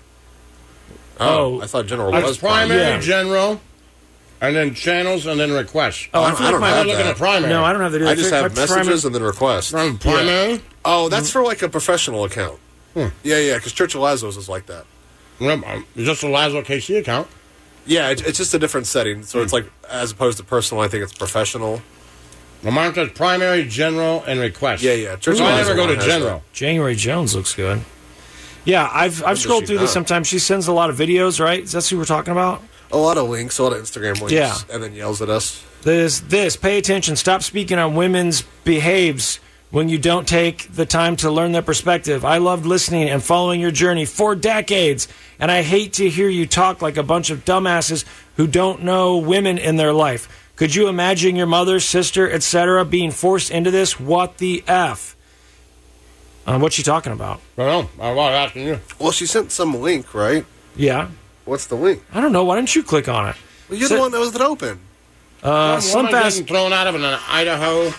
Oh, I thought general It's was primary, Yeah. general, and then channels, and then requests. Oh, I I don't, feel I like don't my- have I'm looking that. at primary. No, I don't have to do that. I just My have primary- messages and then requests. From primary? Oh, that's for like a professional account. Hmm. Yeah, yeah, because Church of Lazlo's is like that. Well, um, just a Laszlo K C account. Yeah, it, it's just a different setting. So it's like, as opposed to personal, I think it's professional. Well, mine says primary, general, and request. Yeah, yeah. Church So of I never Lazlo go to has general. January Jones looks good. Yeah, I've I've does scrolled she through this not? sometimes. She sends a lot of videos, right? Is that who we're talking about? A lot of links, a lot of Instagram links, Yeah. and then yells at us. This, this, pay attention. Stop speaking on women's behaves when you don't take the time to learn their perspective. I loved listening and following your journey for decades, and I hate to hear you talk like a bunch of dumbasses who don't know women in their life. Could you imagine your mother, sister, et cetera being forced into this? What the F? Uh, what's she talking about? I don't know. I was asking you. Well, she sent some link, right? Yeah. What's the link? I don't know. Why didn't you click on it? Well, you're So- the one that was open. Uh, Some woman Slimfast. getting thrown out of an Idaho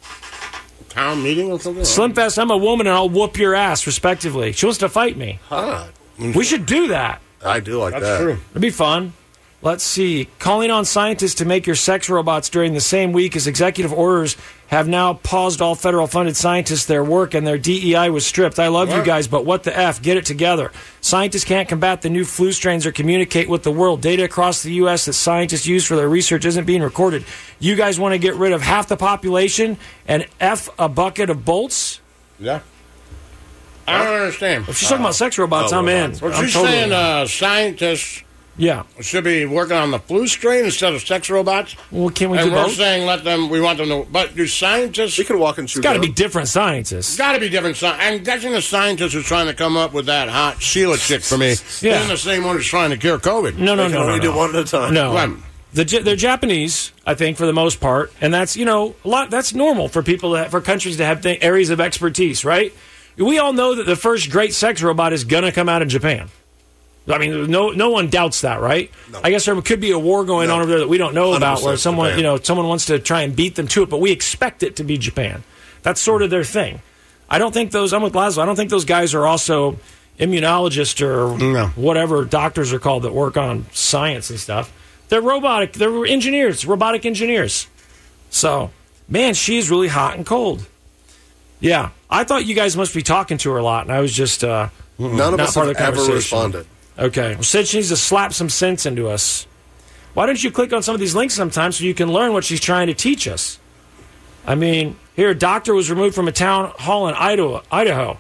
town meeting or something? Slimfast, I'm a woman and I'll whoop your ass, respectively. She wants to fight me. Hot. We should do that. I do like That's that. true. It'd be fun. Let's see. Calling on scientists to make your sex robots during the same week as executive orders have now paused all federal funded scientists their work and their D E I was stripped. I love you What? guys, but what the F? Get it together. Scientists can't combat the new flu strains or communicate with the world. Data across the U S that scientists use for their research isn't being recorded. You guys want to get rid of half the population and F a bucket of bolts? Yeah. I don't understand. If she's talking about sex robots, Oh, I'm in. robots. Well, I'm she's totally saying in. uh, scientists Yeah. should be working on the flu strain instead of sex robots. Well, can we and do we're both? saying let them. We want them to. But do scientists? We can walk and chew. It's got to be different scientists. It's got to be different. Sci- I'm guessing the scientist who's trying to come up with that hot Sheila chick for me Yeah. isn't the same one who's trying to cure COVID. No, no, They can no, no. only no. do one at a time. No. Right. The, Ja- they're Japanese, I think, for the most part, and that's you know a lot. That's normal for people that, for countries to have th- areas of expertise, right? We all know that the first great sex robot is gonna come out of Japan. I mean, no no one doubts that, right? No. I guess there could be a war going No. on over there that we don't know about, where one hundred percent someone Japan. you know someone wants to try and beat them to it, but we expect it to be Japan. That's sort of their thing. I don't think those. I'm with Laszlo. I don't think those guys are also immunologists or No. whatever doctors are called that work on science and stuff. They're robotic. They're engineers, robotic engineers. So, man, she's really hot and cold. Yeah, I thought you guys must be talking to her a lot, and I was just uh, None of not us part have of the ever conversation. responded. Okay, well, said she needs to slap some sense into us. Why don't you click on some of these links sometimes so you can learn what she's trying to teach us? I mean, here, a doctor was removed from a town hall in Idaho. Idaho.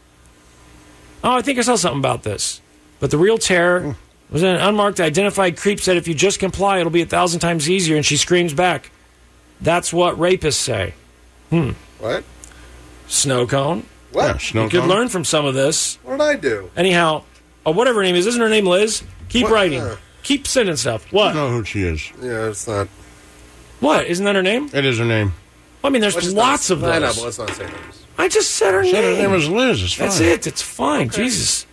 Oh, I think I saw something about this. But the real terror was an unmarked identified creep said if you just comply, it'll be a thousand times easier, and she screams back. That's what rapists say. Hmm. What? Snow cone. What? Yeah, snow You could cone. learn from some of this. What did I do? Anyhow, oh, whatever her name is, isn't her name Liz? Keep What? writing. Uh. Keep sending stuff. I What? don't know who she is. Yeah, it's not. What? Isn't that her name? It is her name. I mean, there's Let's just lots not, of those. I know, but let's not say names. I just said her Said name. her name was Liz. It's fine. That's it. It's fine. Jesus.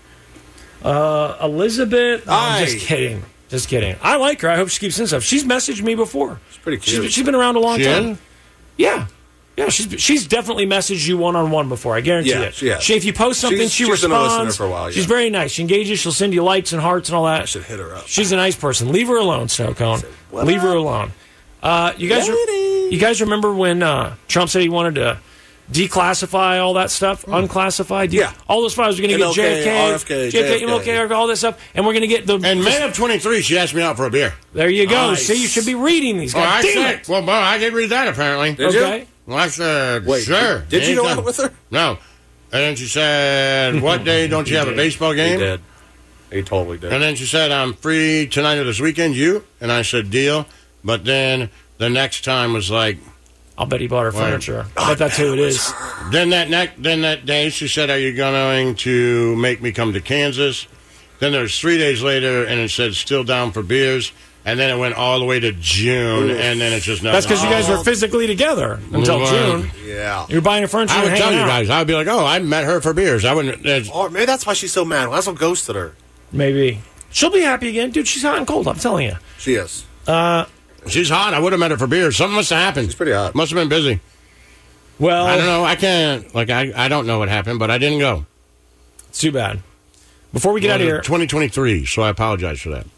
Uh, Elizabeth. No, I'm just Aye. kidding. Just kidding. I like her. I hope she keeps sending stuff. She's messaged me before. It's pretty cute. She's, she's been around a long She time. is? Yeah. Yeah, she's she's definitely messaged you one on one before. I guarantee Yeah, it. she has. She, if you post something, She's- she she's been a listener responds. for a while, yeah. She's very nice. She engages. She'll send you likes and hearts and all that. I should hit her up. She's a nice person. Leave her alone, Snow Cone. what Leave her up? alone. Uh, you guys, re- you guys remember when uh, Trump said he wanted to declassify all that stuff, unclassified? De- Yeah. all those files. We're going to get M L K, J F K, R F K, J F K, J F K. M L K, all this stuff, and we're going to get the. In May of twenty-three, she asked me out for a beer. There you go. Nice. See, you should be reading these. Well, God I damn said, it. well, well, I did read that apparently. Did you? Okay. Well, I said, Wait, sure. Did you go anytime. out with her? No. And then she said, what day don't you have a baseball game? He did. He totally did. And then she said, I'm free tonight or this weekend. You? And I said, deal. But then the next time was like, I'll bet he bought her furniture. I bet that's who it is. then that ne- then that day she said, are you going to make me come to Kansas? Then there's three days later, and it said, still down for beers. And then it went all the way to June, and then it's just nothing. That's because you guys were physically together until Well, June. Yeah. You're buying her furniture. I would and tell hanging you out. guys. I would be like, oh, I met her for beers. I wouldn't. Uh, Or maybe that's why she's so mad. Lazo ghosted her. Maybe she'll be happy again, dude. She's hot and cold. I'm telling you. She is. Uh, she's hot. I would have met her for beers. Something must have happened. She's pretty hot. Must have been busy. well, I don't know. I can't. Like, I, I don't know what happened, but I didn't go. It's too bad. Before we get Well, out of here, twenty twenty-three, so I apologize for that.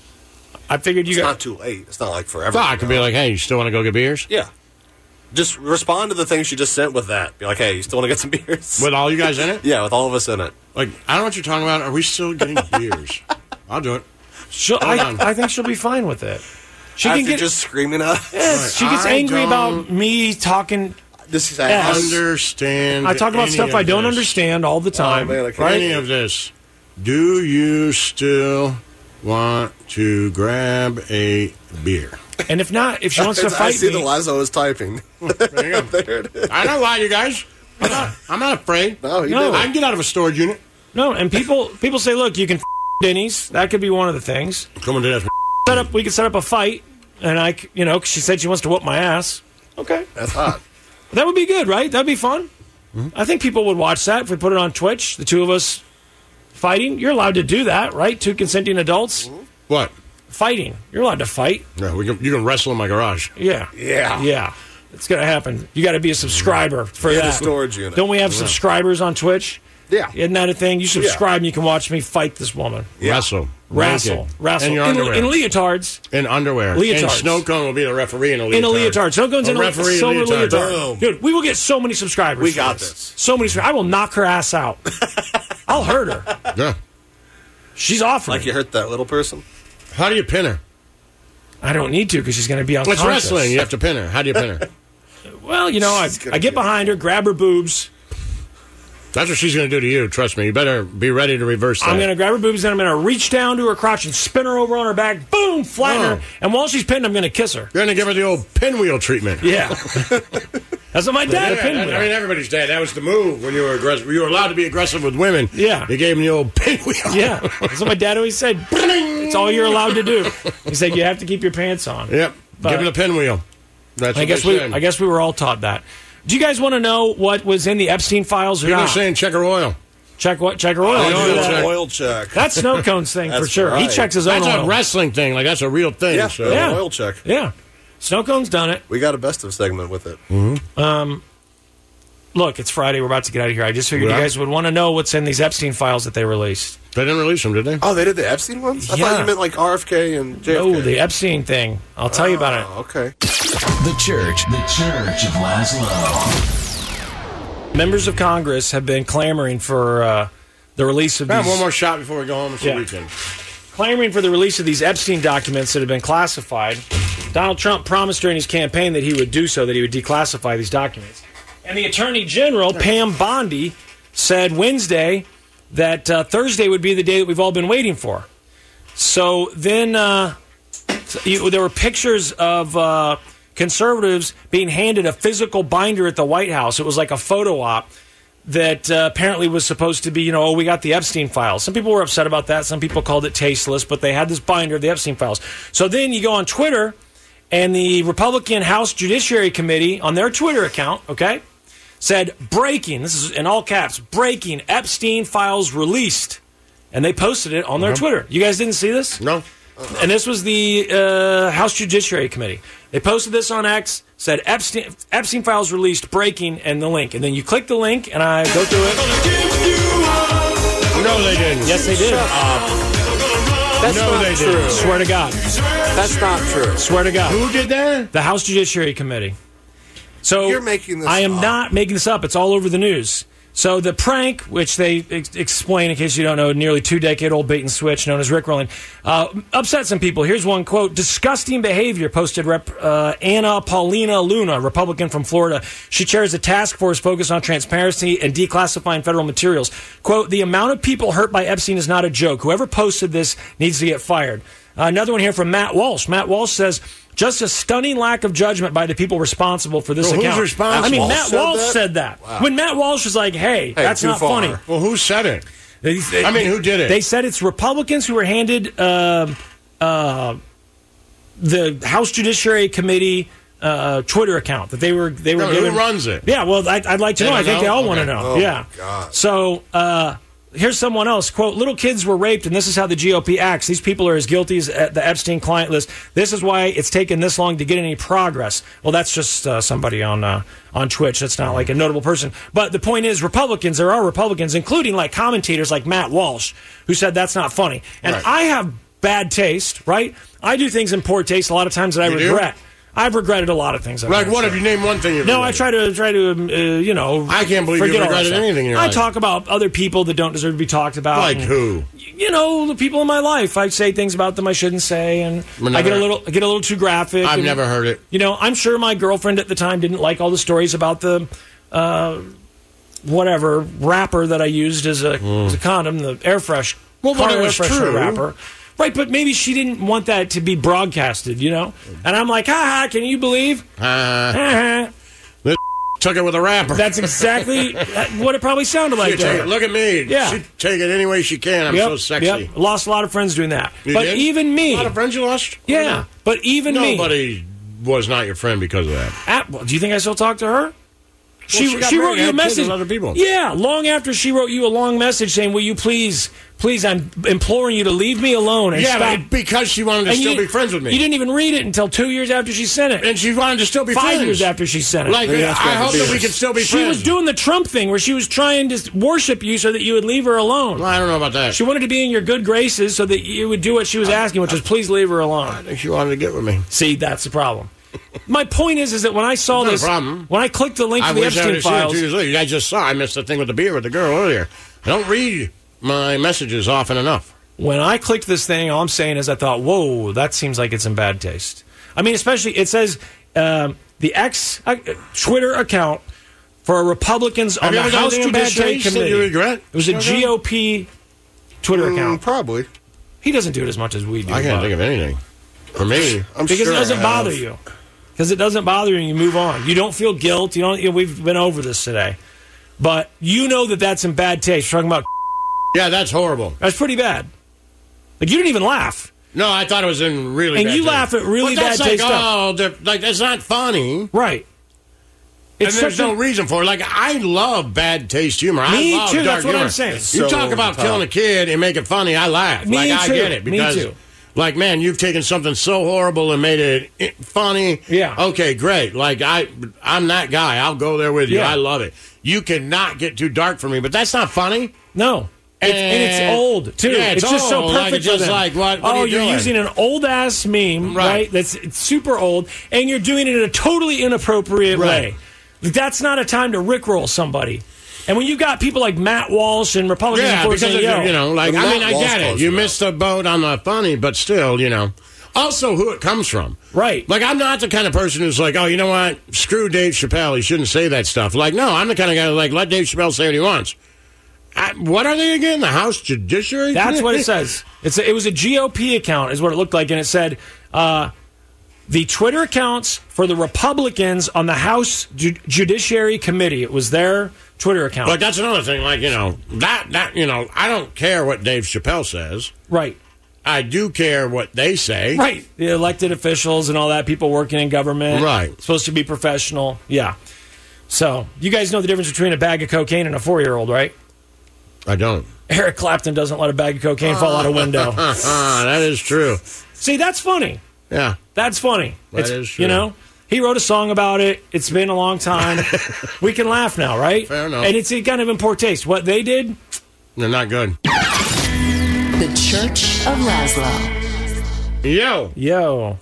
I figured you It's guys. not too late. It's not like forever. I could be like, hey, you still want to go get beers? Yeah. Just respond to the thing she just sent with that. Be like, hey, you still want to get some beers? With all you guys in it? Yeah, with all of us in it. Like, I don't know what you're talking about. Are we still getting beers? I'll do it. She'll, Hold I, on. I think she'll be fine with it. She After can get. just screaming out. Yes, she gets I angry don't- about me talking. This is Yes. Understand? I talk about any stuff of I don't this. understand all the time. man, I can't- right? Any of this. Do you still want to grab a beer? And if not, if she wants to I fight see me, the Lazo is typing. There you go. There it is. I don't lie, you guys. I'm not, I'm not afraid. No, he No. did I can get out of a storage unit. no. And people, people say, look, you can f- Denny's. That could be one of the things. Come on, to that. Set up. We could set up a fight, and I, c- you know, 'cause she said she wants to whoop my ass. Okay, That's hot. that would be good, right? That'd be fun. I think people would watch that if we put it on Twitch. The two of us fighting. You're allowed to do that, right? Two consenting adults What? fighting. You're allowed to fight. Yeah, we can, you can wrestle in my garage. Yeah. Yeah. Yeah. It's going to happen. You got to be a subscriber for In that. the storage unit. Don't we have subscribers on Twitch? Yeah. Isn't that a thing? You subscribe and you can watch me fight this woman. Wrestle. Wrestle. Naked. Wrestle. In your in, underwear. in leotards. In underwear. Leotards. And Snow Cone will be the referee in a leotard. In a leotard. Snow Cone's in a referee silver leotard. leotard. Boom. Dude, we will get so many subscribers. We for got this. So many. I will knock her ass out. I'll hurt her. Yeah. She's offering. Like you hurt that little person? How do you pin her? I don't need to because she's going to be unconscious. It's wrestling. You have to pin her. How do you pin her? Well, you know, I, I get behind her, grab her boobs, That's what she's going to do to you. Trust me. You better be ready to reverse that. I'm going to grab her boobs and I'm going to reach down to her crotch and spin her over on her back. Boom, flatten Oh. her. And while she's pinned, I'm going to kiss her. You're going to give her the old pinwheel treatment. Yeah. That's what my dad Yeah, pinwheel. that- I mean, everybody's dad. That was the move when you were aggressive. You were allowed to be aggressive with women. Yeah. You gave them the old pinwheel. Yeah. That's what my dad always said. It's all you're allowed to do. He said you have to keep your pants on. Yep. But- Give him the pinwheel. That's I what guess they we said. I guess we were all taught that. Do you guys want to know what was in the Epstein files or People are not? saying check her oil. Check what? Check her oil. Oh, You know oil that- check. Oil check. That's Snow Cone's thing for That's sure. He right. checks his own That's oil. a wrestling thing. Like, that's a real thing. Yeah, so. Yeah. oil check. Yeah. Snow Cone's done it. We got a best of segment with it. Mm-hmm. Um, look, it's Friday. We're about to get out of here. I just figured Yeah. you guys would want to know what's in these Epstein files that they released. They didn't release them, did they? Oh, they did the Epstein ones? I Yeah. thought you meant like R F K and J F K. Oh, the Epstein thing. I'll tell you about it. Oh, okay. The Church. The Church of Laszlo. Members of Congress have been clamoring for uh, the release of Have these... one more shot before we go home. It's the Yeah. weekend. clamoring for the release of these Epstein documents that have been classified. Donald Trump promised during his campaign that he would do so, that he would declassify these documents. And the Attorney General, Pam Bondi, said Wednesday that uh, Thursday would be the day that we've all been waiting for. So then uh, you, there were pictures of uh, conservatives being handed a physical binder at the White House. It was like a photo op that uh, apparently was supposed to be, you know, oh, we got the Epstein files. Some people were upset about that. Some people called it tasteless, but they had this binder of the Epstein files. So then you go on Twitter, and the Republican House Judiciary Committee on their Twitter account, okay, said, breaking, this is in all caps, breaking, Epstein files released. And they posted it on their Uh-huh. Twitter. You guys didn't see this? No. Uh-uh. And this was the uh, House Judiciary Committee. They posted this on X, said Epstein, Epstein files released, breaking, and the link. And then you click the link, and I go through it. No, they didn't. Yes, they did. That's no, not they true. didn't. Swear to God. That's not true. Swear to God. Who did that? The House Judiciary Committee. So You're making this I am up. not making this up. It's all over the news. So the prank, which they ex- explain, in case you don't know, nearly two-decade-old bait and switch known as Rickrolling, uh, upset some people. Here's one quote: "Disgusting behavior," posted Rep uh, Anna Paulina Luna, Republican from Florida. She chairs a task force focused on transparency and declassifying federal materials. Quote: "The amount of people hurt by Epstein is not a joke. Whoever posted this needs to get fired." Uh, another one here from Matt Walsh. Matt Walsh says, "Just a stunning lack of judgment by the people responsible for this Well, who's account." responsible? I mean, Walsh Matt said Walsh that? said that. Wow. When Matt Walsh was like, hey, that's too not far. funny. Well, who said it? They- they- I mean, who did it? They said it's Republicans who were handed uh, uh, the House Judiciary Committee uh, Twitter account that they were they were No, given. who runs it? Yeah, well, I, I'd like to They know. I don't think know? they all want to Okay. know. Oh, yeah. God. So uh, here's someone else. Quote: "Little kids were raped, and this is how the G O P acts. These people are as guilty as uh, the Epstein client list. This is why it's taken this long to get any progress." Well, that's just uh, somebody on uh, on Twitch. That's not like a notable person. But the point is, Republicans, there are Republicans, including like commentators like Matt Walsh, who said that's not funny. And Right. I have bad taste, right? I do things in poor taste a lot of times that I You do? regret. I've regretted a lot of things. I've Like done, what? so. If you name one thing, you No, I try to try to um, uh, you know. I can't believe you forget all that regretted stuff. anything in your I life. talk about other people that don't deserve to be talked about. Like and, who? You know, the people in my life. I say things about them I shouldn't say, and Never- I get a little I get a little too graphic. I've and, never heard it. You know, I'm sure my girlfriend at the time didn't like all the stories about the. Uh, whatever wrapper that I used as a, as a condom, the air fresh, Well, car when it air was freshener true. wrapper. Right, but maybe she didn't want that to be broadcasted, you know? And I'm like, ha ha, can you believe? Uh, Ha ha. this took it with a rapper. That's exactly what it probably sounded like. She'd to take her. it. Look at me. Yeah. She'd take it any way she can. I'm Yep, so sexy. Yep. Lost a lot of friends doing that. You but did? even me. A lot of friends you lost? Yeah, but even me. Nobody was not your friend because of that. At, well, do you think I still talk to her? She, she got she married, wrote you a had kids message. with other people. Yeah, long after she wrote you a long message saying, "Will you please, please, I'm imploring you to leave me alone and Yeah, stop." but because she wanted to And still you- be friends with me. You didn't even read it until two years after she sent it. And she wanted to still be Five friends. years after she sent it. Like, Maybe that's I why hope the that we beers. could still be She friends. was doing the Trump thing where she was trying to worship you so that you would leave her alone. Well, I don't know about that. She wanted to be in your good graces so that you would do what she was asking, which was please leave her I alone. think she wanted to get with me. See, that's the problem. My point is, is that when I saw It's not a this, problem. when I clicked the link I for the wish I Epstein would have seen it files, two years later. I just saw. I missed the thing with the beer with the girl earlier. I don't read my messages often enough. when I clicked this thing, all I'm saying is I thought, whoa, that seems like it's in bad taste. I mean, especially, it says um, the ex uh, Twitter account for Republicans on Have you the ever done House anything in bad Judiciary taste that Committee. you regret? It was a Okay. G O P Twitter Mm, account. Probably. He doesn't do it as much as we do. I can't but- think of anything. For me, I'm because sure it doesn't I bother have. you. Because it doesn't bother you, and you move on. You don't feel guilt. You don't. You know, we've been over this today, but you know that that's in bad taste. We're talking about. Yeah, that's horrible. That's pretty bad. Like you didn't even laugh. No, I thought it was in really And bad you taste. laugh at really but that's bad like, taste stuff. Oh, the- like that's not funny. Right. And It's there's such no a- reason for it. Like, I love bad taste humor. Me I love too, dark that's what humor. I'm saying. You So talk over about the killing top. a kid and make it funny, I laugh. Me like, I too. get it. Me Because, too. like, man, you've taken something so horrible and made it i- funny. Yeah. Okay, great. Like, I, I'm that guy. I'll go there with you. Yeah. I love it. You cannot get too dark for me, but that's not funny. No. It's, and it's old too. Yeah, it's, just so old. perfect. Like, it's for just them. like what? what oh, are you you're doing? using an old ass meme, right? Right. That's it's super old, and you're doing it in a totally inappropriate Right. way. That's not a time to rickroll somebody. And when you've got people like Matt Walsh and Republicans, Yeah, and because saying, of, Yo, you know, like But I Matt mean, I Walsh get it. calls You it out. missed the boat on the funny, but still, you know. Also, who it comes from. Right. Like, I'm not the kind of person who's like, oh, you know what? Screw Dave Chappelle. He shouldn't say that stuff. Like, no, I'm the kind of guy who's like, let Dave Chappelle say what he wants. I, what are they again? The House Judiciary? That's what it says. It's a, it was a G O P account, is what it looked like, and it said uh, the Twitter accounts for the Republicans on the House Ju- Judiciary Committee. It was their Twitter account. But that's another thing. Like, you know, that, that, you know, I don't care what Dave Chappelle says. Right. I do care what they say. Right. The elected officials and all that, people working in government. Right. Supposed to be professional. Yeah. So, you guys know the difference between a bag of cocaine and a four-year-old, right? I don't. Eric Clapton doesn't let a bag of cocaine fall out a window. That is true. See, that's funny. Yeah. That's funny. That It's- is true. You know, he wrote a song about it. It's been a long time. We can laugh now, right? Fair enough. And it's kind of in poor taste. What they did, They're not good. The Church of Laszlo. Yo. yo,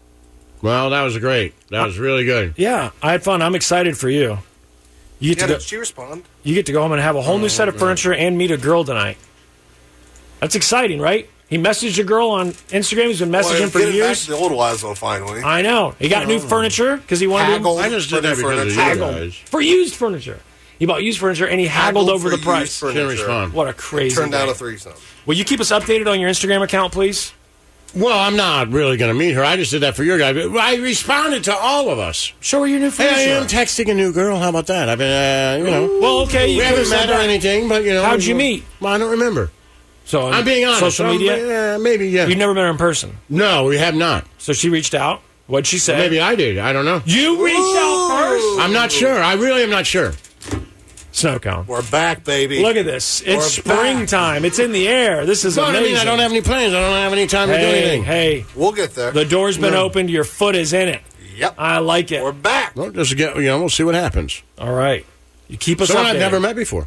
Well, that was great. That was really good. yeah, I had fun. I'm excited for you. You get Yeah, to did go, she respond? you get to go home and have a whole Oh, new set of furniture and meet a girl tonight. That's exciting, right? He messaged a girl on Instagram. He's been messaging Well, for getting back years. to the old Laszlo finally. I know. He got new furniture because he wanted Haggled to I just did for that new because of you furniture. guys. for used furniture. He bought used furniture and he haggled, Haggled over for the price. used furniture. Can't respond. What a crazy Turned down day. a threesome. Will you keep us updated on your Instagram account, please? Well, I'm not really going to meet her. I just did that for your guy. I responded to all of us. Show her your new furniture. Hey, I am texting a new girl. How about that? I've been, uh, you know. Well, okay. You we haven't could've said met or that. anything, but, you know. How'd you meet? Well, I don't remember. So on I'm being honest. Social So, media? Yeah, maybe, yeah. You've never met her in person. No, we have not. So she reached out. What'd she say? Maybe I did. I don't know. You reached out first? I'm not sure. I really am not sure. Snow cone. We're back, baby. Look at this. It's We're back. springtime. It's in the air. This is But, I amazing. mean, I don't have any plans. I don't have any time to do Hey, anything. hey. We'll get there. The door's been No. opened. Your foot is in it. Yep. I like it. We're back. Well, just get, you know, we'll see what happens. All right. You keep us Someone updated. I've never met before.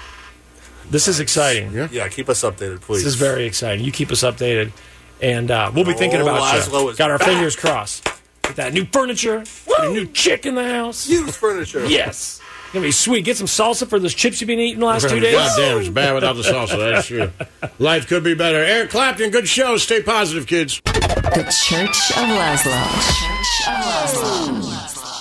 This is exciting. Yeah. Yeah, keep us updated, please. This is very exciting. You keep us updated. And uh, we'll be thinking Oh, about Laszlo you. is Got our back. fingers crossed. Get that new furniture. Get a new chick in the house. Used furniture. Yes. It's going to be sweet. Get some salsa for those chips you've been eating the last two days. God damn, it's bad without the salsa. That's true. Life could be better. Eric Clapton, good show. Stay positive, kids. The Church of Laszlo. Church of Laszlo.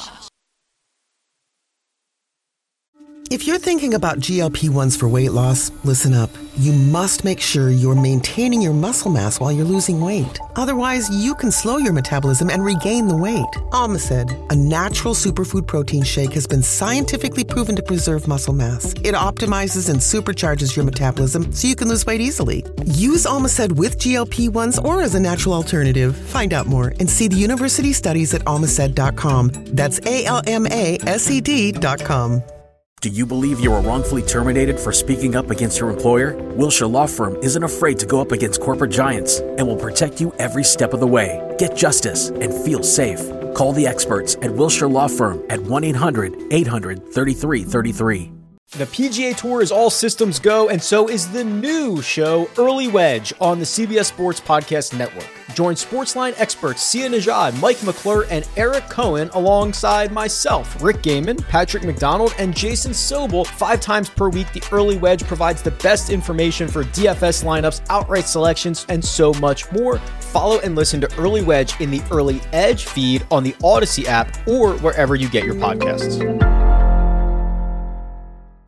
If you're thinking about G L P ones for weight loss, listen up. You must make sure you're maintaining your muscle mass while you're losing weight. Otherwise, you can slow your metabolism and regain the weight. Almacid, a natural superfood protein shake, has been scientifically proven to preserve muscle mass. It optimizes and supercharges your metabolism so you can lose weight easily. Use Almacid with G L P ones or as a natural alternative. Find out more and see the university studies at almacid dot com. That's A L M A S E D dot com. Do you believe you were wrongfully terminated for speaking up against your employer? Wilshire Law Firm isn't afraid to go up against corporate giants and will protect you every step of the way. Get justice and feel safe. Call the experts at Wilshire Law Firm at one eight hundred eight hundred thirty-three thirty-three. The P G A Tour is all systems go, and so is the new show, Early Wedge, on the C B S Sports Podcast Network. Join Sportsline experts Sia Najad, Mike McClure, and Eric Cohen alongside myself, Rick Gaiman, Patrick McDonald, and Jason Sobel. Five times per week, the Early Wedge provides the best information for D F S lineups, outright selections, and so much more. Follow and listen to Early Wedge in the Early Edge feed on the Odyssey app or wherever you get your podcasts.